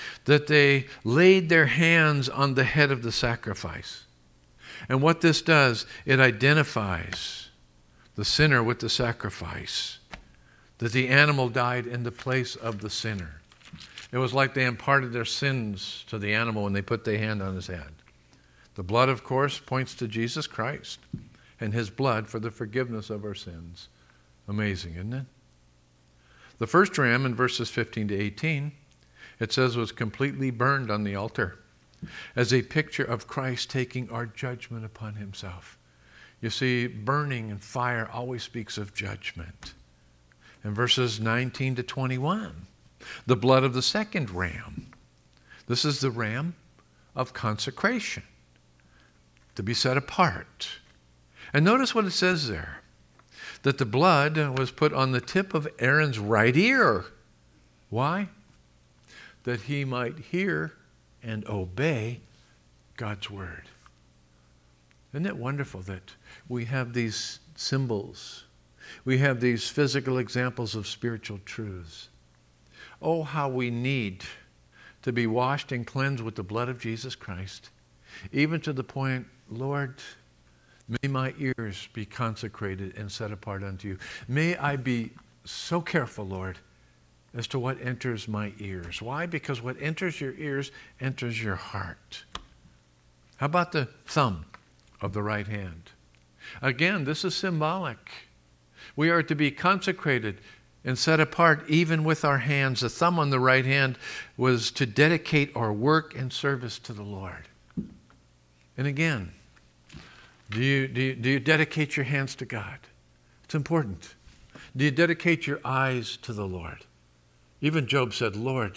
that they laid their hands on the head of the sacrifice. And what this does, it identifies the sinner with the sacrifice, that the animal died in the place of the sinner. It was like they imparted their sins to the animal when they put their hand on his head. The blood, of course, points to Jesus Christ and his blood for the forgiveness of our sins. Amazing, isn't it? The first ram in verses fifteen to eighteen, it says, was completely burned on the altar as a picture of Christ taking our judgment upon himself. You see, burning and fire always speaks of judgment. In verses nineteen to twenty-one, the blood of the second ram. This is the ram of consecration, to be set apart. And notice what it says there, that the blood was put on the tip of Aaron's right ear. Why? That he might hear and obey God's word. Isn't it wonderful that we have these symbols? We have these physical examples of spiritual truths. Oh, how we need to be washed and cleansed with the blood of Jesus Christ, even to the point, Lord, may my ears be consecrated and set apart unto you. May I be so careful, Lord, as to what enters my ears. Why? Because what enters your ears enters your heart. How about the thumb of the right hand? Again, this is symbolic. We are to be consecrated and set apart even with our hands. The thumb on the right hand was to dedicate our work and service to the Lord. And again, do you, do you, do you dedicate your hands to God? It's important. Do you dedicate your eyes to the Lord? Even Job said, Lord,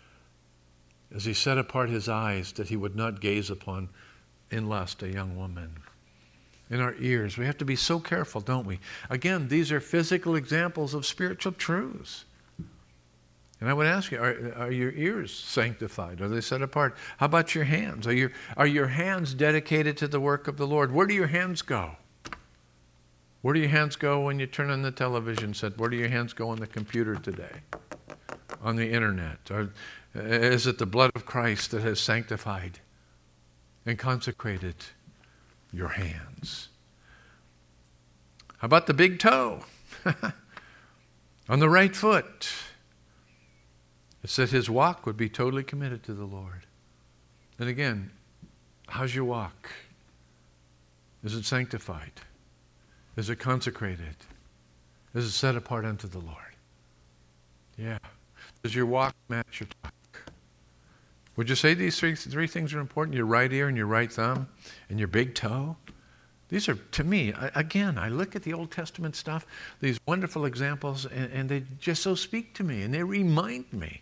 as he set apart his eyes, that he would not gaze upon in lust a young woman. In our ears, we have to be so careful, don't we? Again, these are physical examples of spiritual truths. And I would ask you, are, are your ears sanctified? Are they set apart? How about your hands? Are your, are your hands dedicated to the work of the Lord? Where do your hands go? Where do your hands go when you turn on the television set? Where do your hands go on the computer today? On the internet? Or is it the blood of Christ that has sanctified and consecrated your hands? How about the big toe? On the right foot. It said his walk would be totally committed to the Lord. And again, how's your walk? Is it sanctified? Is it consecrated? Is it set apart unto the Lord? Yeah. Does your walk match your talk? Would you say these three, three things are important? Your right ear and your right thumb and your big toe? These are, to me, I, again, I look at the Old Testament stuff, these wonderful examples, and, and they just so speak to me, and they remind me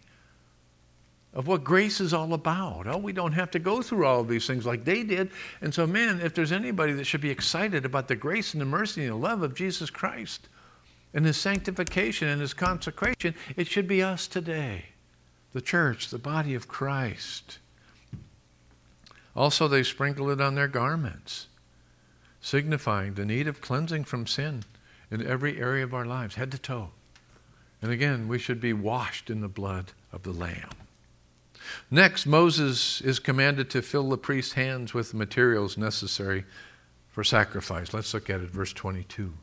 of what grace is all about. Oh, we don't have to go through all of these things like they did. And so, man, if there's anybody that should be excited about the grace and the mercy and the love of Jesus Christ and his sanctification and his consecration, it should be us today, the church, the body of Christ. Also, they sprinkle it on their garments, signifying the need of cleansing from sin in every area of our lives, head to toe. And again, we should be washed in the blood of the Lamb. Next, Moses is commanded to fill the priest's hands with materials necessary for sacrifice. Let's look at it, verse twenty-two.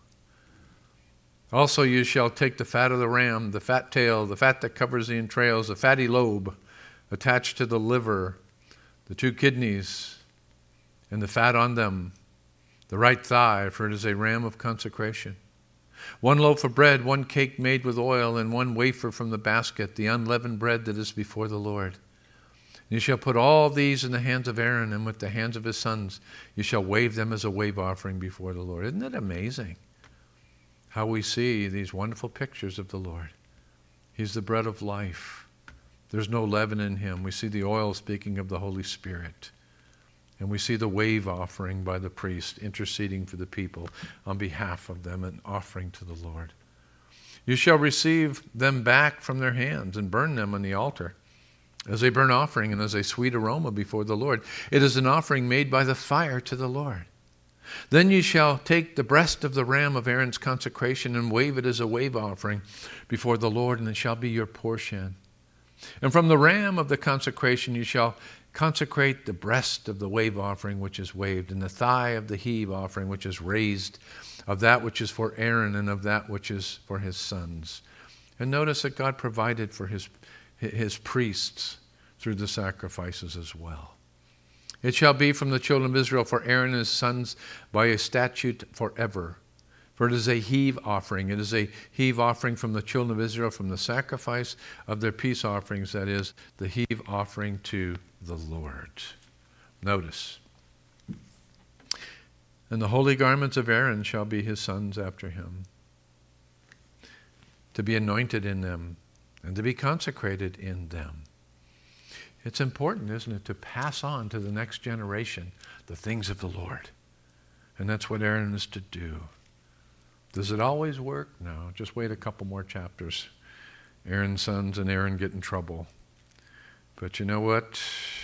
Also you shall take the fat of the ram, the fat tail, the fat that covers the entrails, the fatty lobe attached to the liver, the two kidneys, and the fat on them, the right thigh, for it is a ram of consecration. One loaf of bread, one cake made with oil, and one wafer from the basket, the unleavened bread that is before the Lord. You shall put all these in the hands of Aaron, and with the hands of his sons you shall wave them as a wave offering before the Lord. Isn't it amazing how we see these wonderful pictures of the Lord? He's the bread of life. There's no leaven in him. We see the oil speaking of the Holy Spirit. And we see the wave offering by the priest interceding for the people on behalf of them and offering to the Lord. You shall receive them back from their hands and burn them on the altar as a burnt offering and as a sweet aroma before the Lord. It is an offering made by the fire to the Lord. Then you shall take the breast of the ram of Aaron's consecration and wave it as a wave offering before the Lord, and it shall be your portion. And from the ram of the consecration you shall consecrate the breast of the wave offering which is waved, and the thigh of the heave offering which is raised, of that which is for Aaron and of that which is for his sons. And notice that God provided for his, his priests through the sacrifices as well. It shall be from the children of Israel for Aaron and his sons by a statute forever. For it is a heave offering. It is a heave offering from the children of Israel from the sacrifice of their peace offerings, that is, the heave offering to the Lord. Notice. And the holy garments of Aaron shall be his sons after him, to be anointed in them and to be consecrated in them. It's important, isn't it, to pass on to the next generation the things of the Lord. And that's what Aaron is to do. Does it always work? No. Just wait a couple more chapters. Aaron's sons and Aaron get in trouble. But you know what?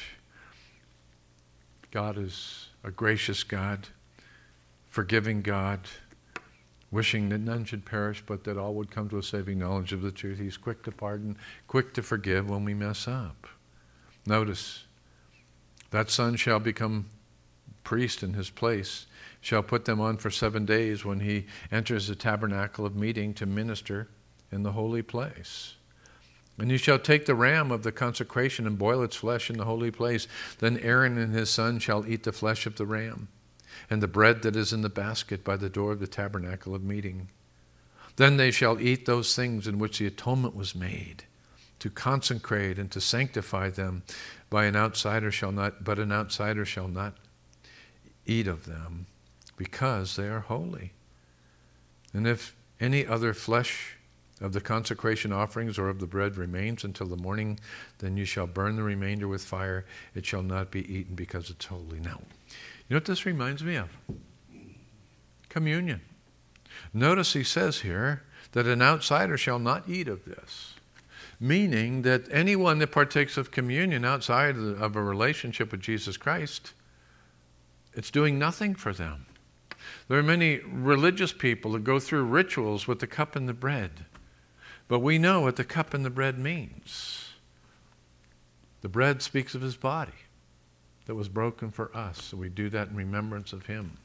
God is a gracious God, forgiving God, wishing that none should perish, but that all would come to a saving knowledge of the truth. He's quick to pardon, quick to forgive when we mess up. Notice, that son shall become priest in his place, shall put them on for seven days when he enters the tabernacle of meeting to minister in the holy place. And you shall take the ram of the consecration and boil its flesh in the holy place. Then Aaron and his son shall eat the flesh of the ram and the bread that is in the basket by the door of the tabernacle of meeting. Then they shall eat those things in which the atonement was made, to consecrate and to sanctify them. By an outsider shall not, but an outsider shall not eat of them, because they are holy. And if any other flesh of the consecration offerings or of the bread remains until the morning, then you shall burn the remainder with fire. It shall not be eaten, because it's holy. Now, you know what this reminds me of? Communion. Notice he says here that an outsider shall not eat of this, meaning that anyone that partakes of communion outside of a relationship with Jesus Christ, it's doing nothing for them. There are many religious people that go through rituals with the cup and the bread, but we know what the cup and the bread means. The bread speaks of his body that was broken for us, so we do that in remembrance of him.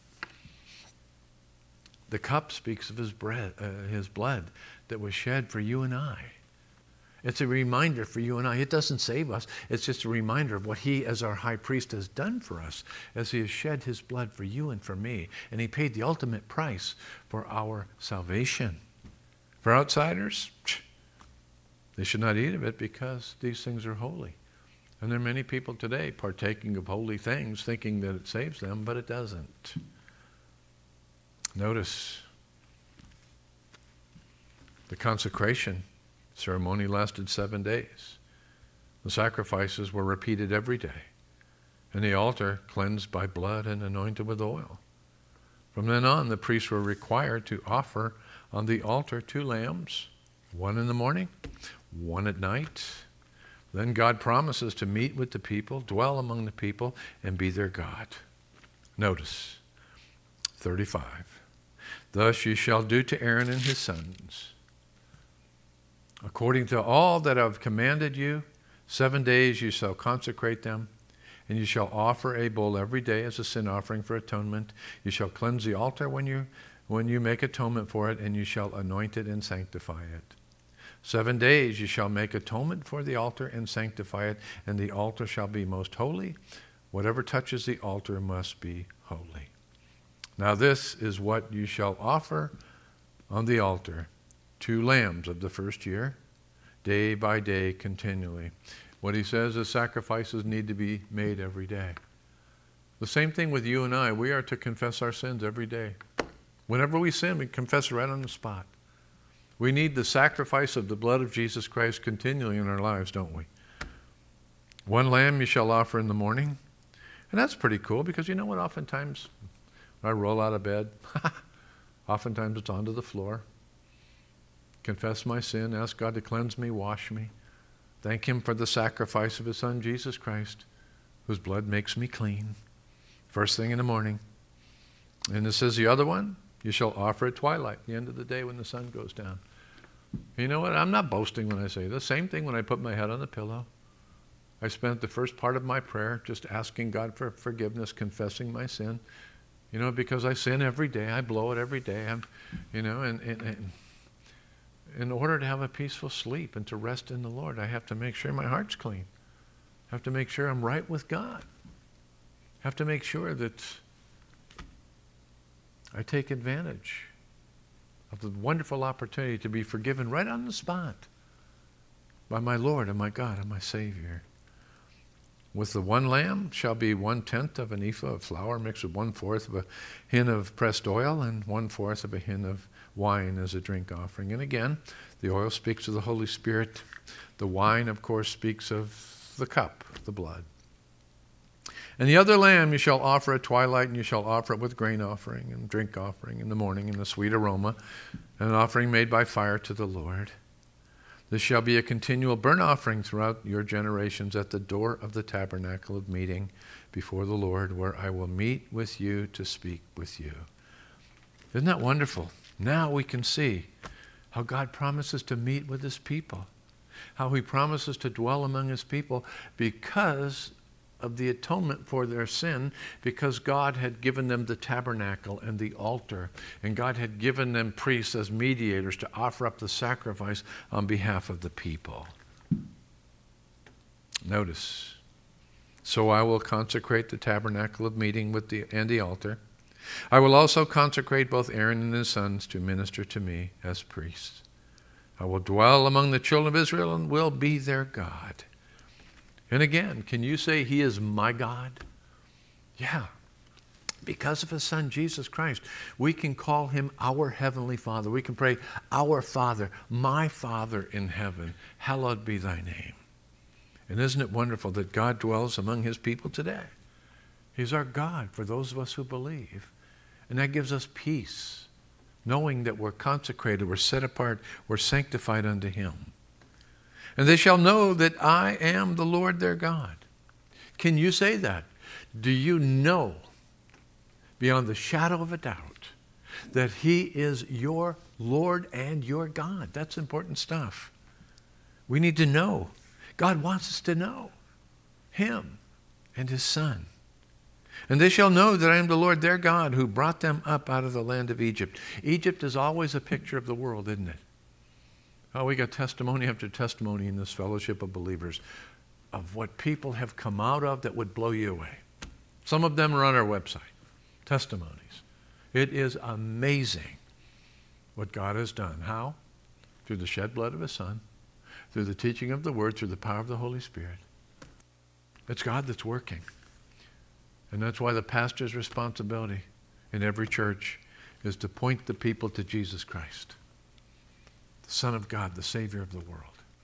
The cup speaks of his bread, uh, his blood that was shed for you and I. It's a reminder for you and I. It doesn't save us. It's just a reminder of what he, as our high priest, has done for us, as he has shed his blood for you and for me. And he paid the ultimate price for our salvation. For outsiders, they should not eat of it, because these things are holy. And there are many people today partaking of holy things, thinking that it saves them, but it doesn't. Notice, the consecration ceremony lasted seven days. The sacrifices were repeated every day, and the altar cleansed by blood and anointed with oil. From then on, the priests were required to offer on the altar two lambs, one in the morning, one at night. Then God promises to meet with the people, dwell among the people, and be their God. Notice, thirty-five. Thus you shall do to Aaron and his sons, according to all that I have commanded you. Seven days you shall consecrate them, and you shall offer a bull every day as a sin offering for atonement. You shall cleanse the altar when you when you make atonement for it, and you shall anoint it and sanctify it. Seven days you shall make atonement for the altar and sanctify it, and the altar shall be most holy. Whatever touches the altar must be holy. Now this is what you shall offer on the altar: two lambs of the first year, day by day, continually. What he says is sacrifices need to be made every day. The same thing with you and I. We are to confess our sins every day. Whenever we sin, we confess right on the spot. We need the sacrifice of the blood of Jesus Christ continually in our lives, don't we? One lamb you shall offer in the morning. And that's pretty cool, because you know what? Oftentimes, when I roll out of bed, oftentimes it's onto the floor. Confess my sin, ask God to cleanse me, wash me. Thank him for the sacrifice of his son, Jesus Christ, whose blood makes me clean. First thing in the morning. And it says the other one, you shall offer at twilight, the end of the day when the sun goes down. You know what? I'm not boasting when I say the same thing when I put my head on the pillow. I spent the first part of my prayer just asking God for forgiveness, confessing my sin. You know, because I sin every day. I blow it every day. I'm, you know, and, and, and in order to have a peaceful sleep and to rest in the Lord, I have to make sure my heart's clean. I have to make sure I'm right with God. I have to make sure that I take advantage of the wonderful opportunity to be forgiven right on the spot by my Lord and my God and my Savior. With the one lamb shall be one-tenth of an ephah of flour mixed with one-fourth of a hin of pressed oil and one-fourth of a hin of wine as a drink offering. And again, the oil speaks of the Holy Spirit. The wine, of course, speaks of the cup, the blood. And the other lamb you shall offer at twilight, and you shall offer it with grain offering and drink offering in the morning, and the sweet aroma, and an offering made by fire to the Lord. This shall be a continual burnt offering throughout your generations at the door of the tabernacle of meeting before the Lord, where I will meet with you to speak with you. Isn't that wonderful? Now we can see how God promises to meet with his people, how he promises to dwell among his people because of the atonement for their sin, because God had given them the tabernacle and the altar, and God had given them priests as mediators to offer up the sacrifice on behalf of the people. Notice, so I will consecrate the tabernacle of meeting with the and the altar. I will also consecrate both Aaron and his sons to minister to me as priests. I will dwell among the children of Israel and will be their God. And again, can you say he is my God? Yeah. Because of his son, Jesus Christ, we can call him our heavenly Father. We can pray, our Father, my Father in heaven, hallowed be thy name. And isn't it wonderful that God dwells among his people today? He's our God for those of us who believe. And that gives us peace, knowing that we're consecrated, we're set apart, we're sanctified unto him. And they shall know that I am the Lord their God. Can you say that? Do you know, beyond the shadow of a doubt, that he is your Lord and your God? That's important stuff. We need to know. God wants us to know him and his son. And they shall know that I am the Lord their God who brought them up out of the land of Egypt. Egypt is always a picture of the world, isn't it? Oh, we got testimony after testimony in this fellowship of believers of what people have come out of that would blow you away. Some of them are on our website. Testimonies. It is amazing what God has done. How? Through the shed blood of his son, through the teaching of the word, through the power of the Holy Spirit. It's God that's working. And that's why the pastor's responsibility in every church is to point the people to Jesus Christ, the Son of God, the Savior of the world,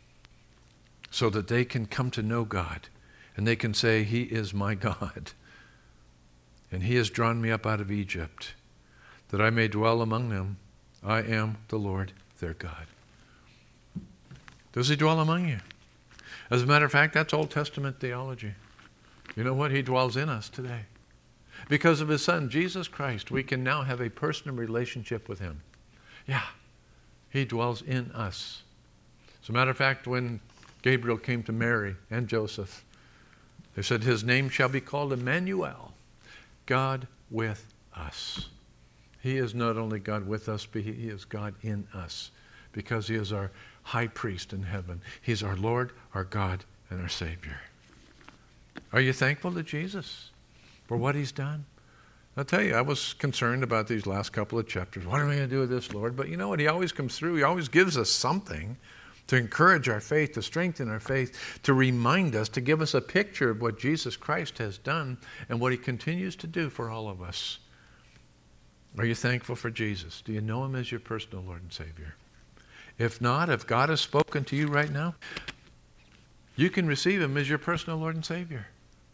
so that they can come to know God and they can say, he is my God. And he has drawn me up out of Egypt, that I may dwell among them. I am the Lord their God. Does he dwell among you? As a matter of fact, that's Old Testament theology. You know what? He dwells in us today. Because of his son, Jesus Christ, we can now have a personal relationship with him. Yeah, he dwells in us. As a matter of fact, when Gabriel came to Mary and Joseph, they said, his name shall be called Emmanuel, God with us. He is not only God with us, but he is God in us, because he is our high priest in heaven. He's our Lord, our God, and our Savior. Are you thankful to Jesus for what he's done? I'll tell you, I was concerned about these last couple of chapters. What am I going to do with this, Lord? But you know what? He always comes through. He always gives us something to encourage our faith, to strengthen our faith, to remind us, to give us a picture of what Jesus Christ has done and what he continues to do for all of us. Are you thankful for Jesus? Do you know him as your personal Lord and Savior? If not, if God has spoken to you right now, you can receive him as your personal Lord and Savior.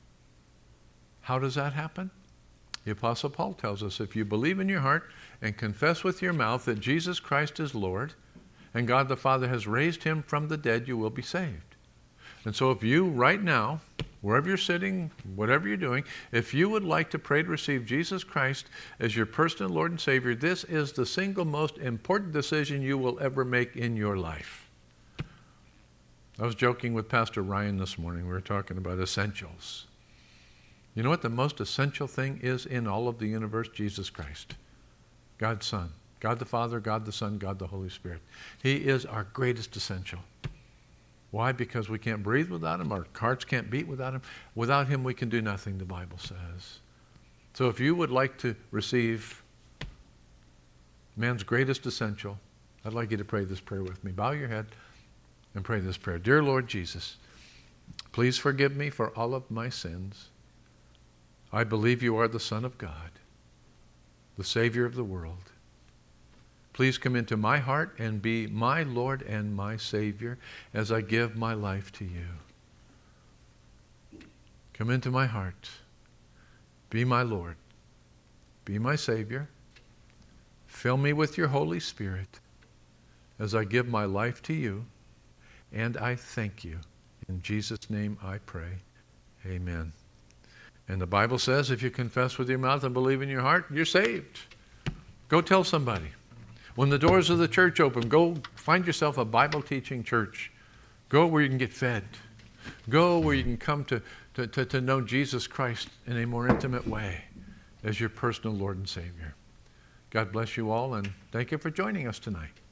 How does that happen? The Apostle Paul tells us, if you believe in your heart and confess with your mouth that Jesus Christ is Lord and God the Father has raised him from the dead, you will be saved. And so if you right now wherever you're sitting, whatever you're doing, if you would like to pray to receive Jesus Christ as your personal Lord and Savior, this is the single most important decision you will ever make in your life. I was joking with Pastor Ryan this morning. We were talking about essentials. You know what the most essential thing is in all of the universe? Jesus Christ, God's Son. God the Father, God the Son, God the Holy Spirit. He is our greatest essential. Why? Because we can't breathe without him. Our hearts can't beat without him. Without him, we can do nothing, the Bible says. So if you would like to receive man's greatest essential, I'd like you to pray this prayer with me. Bow your head and pray this prayer. Dear Lord Jesus, please forgive me for all of my sins. I believe you are the Son of God, the Savior of the world. Please come into my heart and be my Lord and my Savior as I give my life to you. Come into my heart. Be my Lord. Be my Savior. Fill me with your Holy Spirit as I give my life to you. And I thank you. In Jesus' name I pray. Amen. And the Bible says if you confess with your mouth and believe in your heart, you're saved. Go tell somebody. When the doors of the church open, go find yourself a Bible-teaching church. Go where you can get fed. Go where you can come to, to, to, to know Jesus Christ in a more intimate way as your personal Lord and Savior. God bless you all, and thank you for joining us tonight.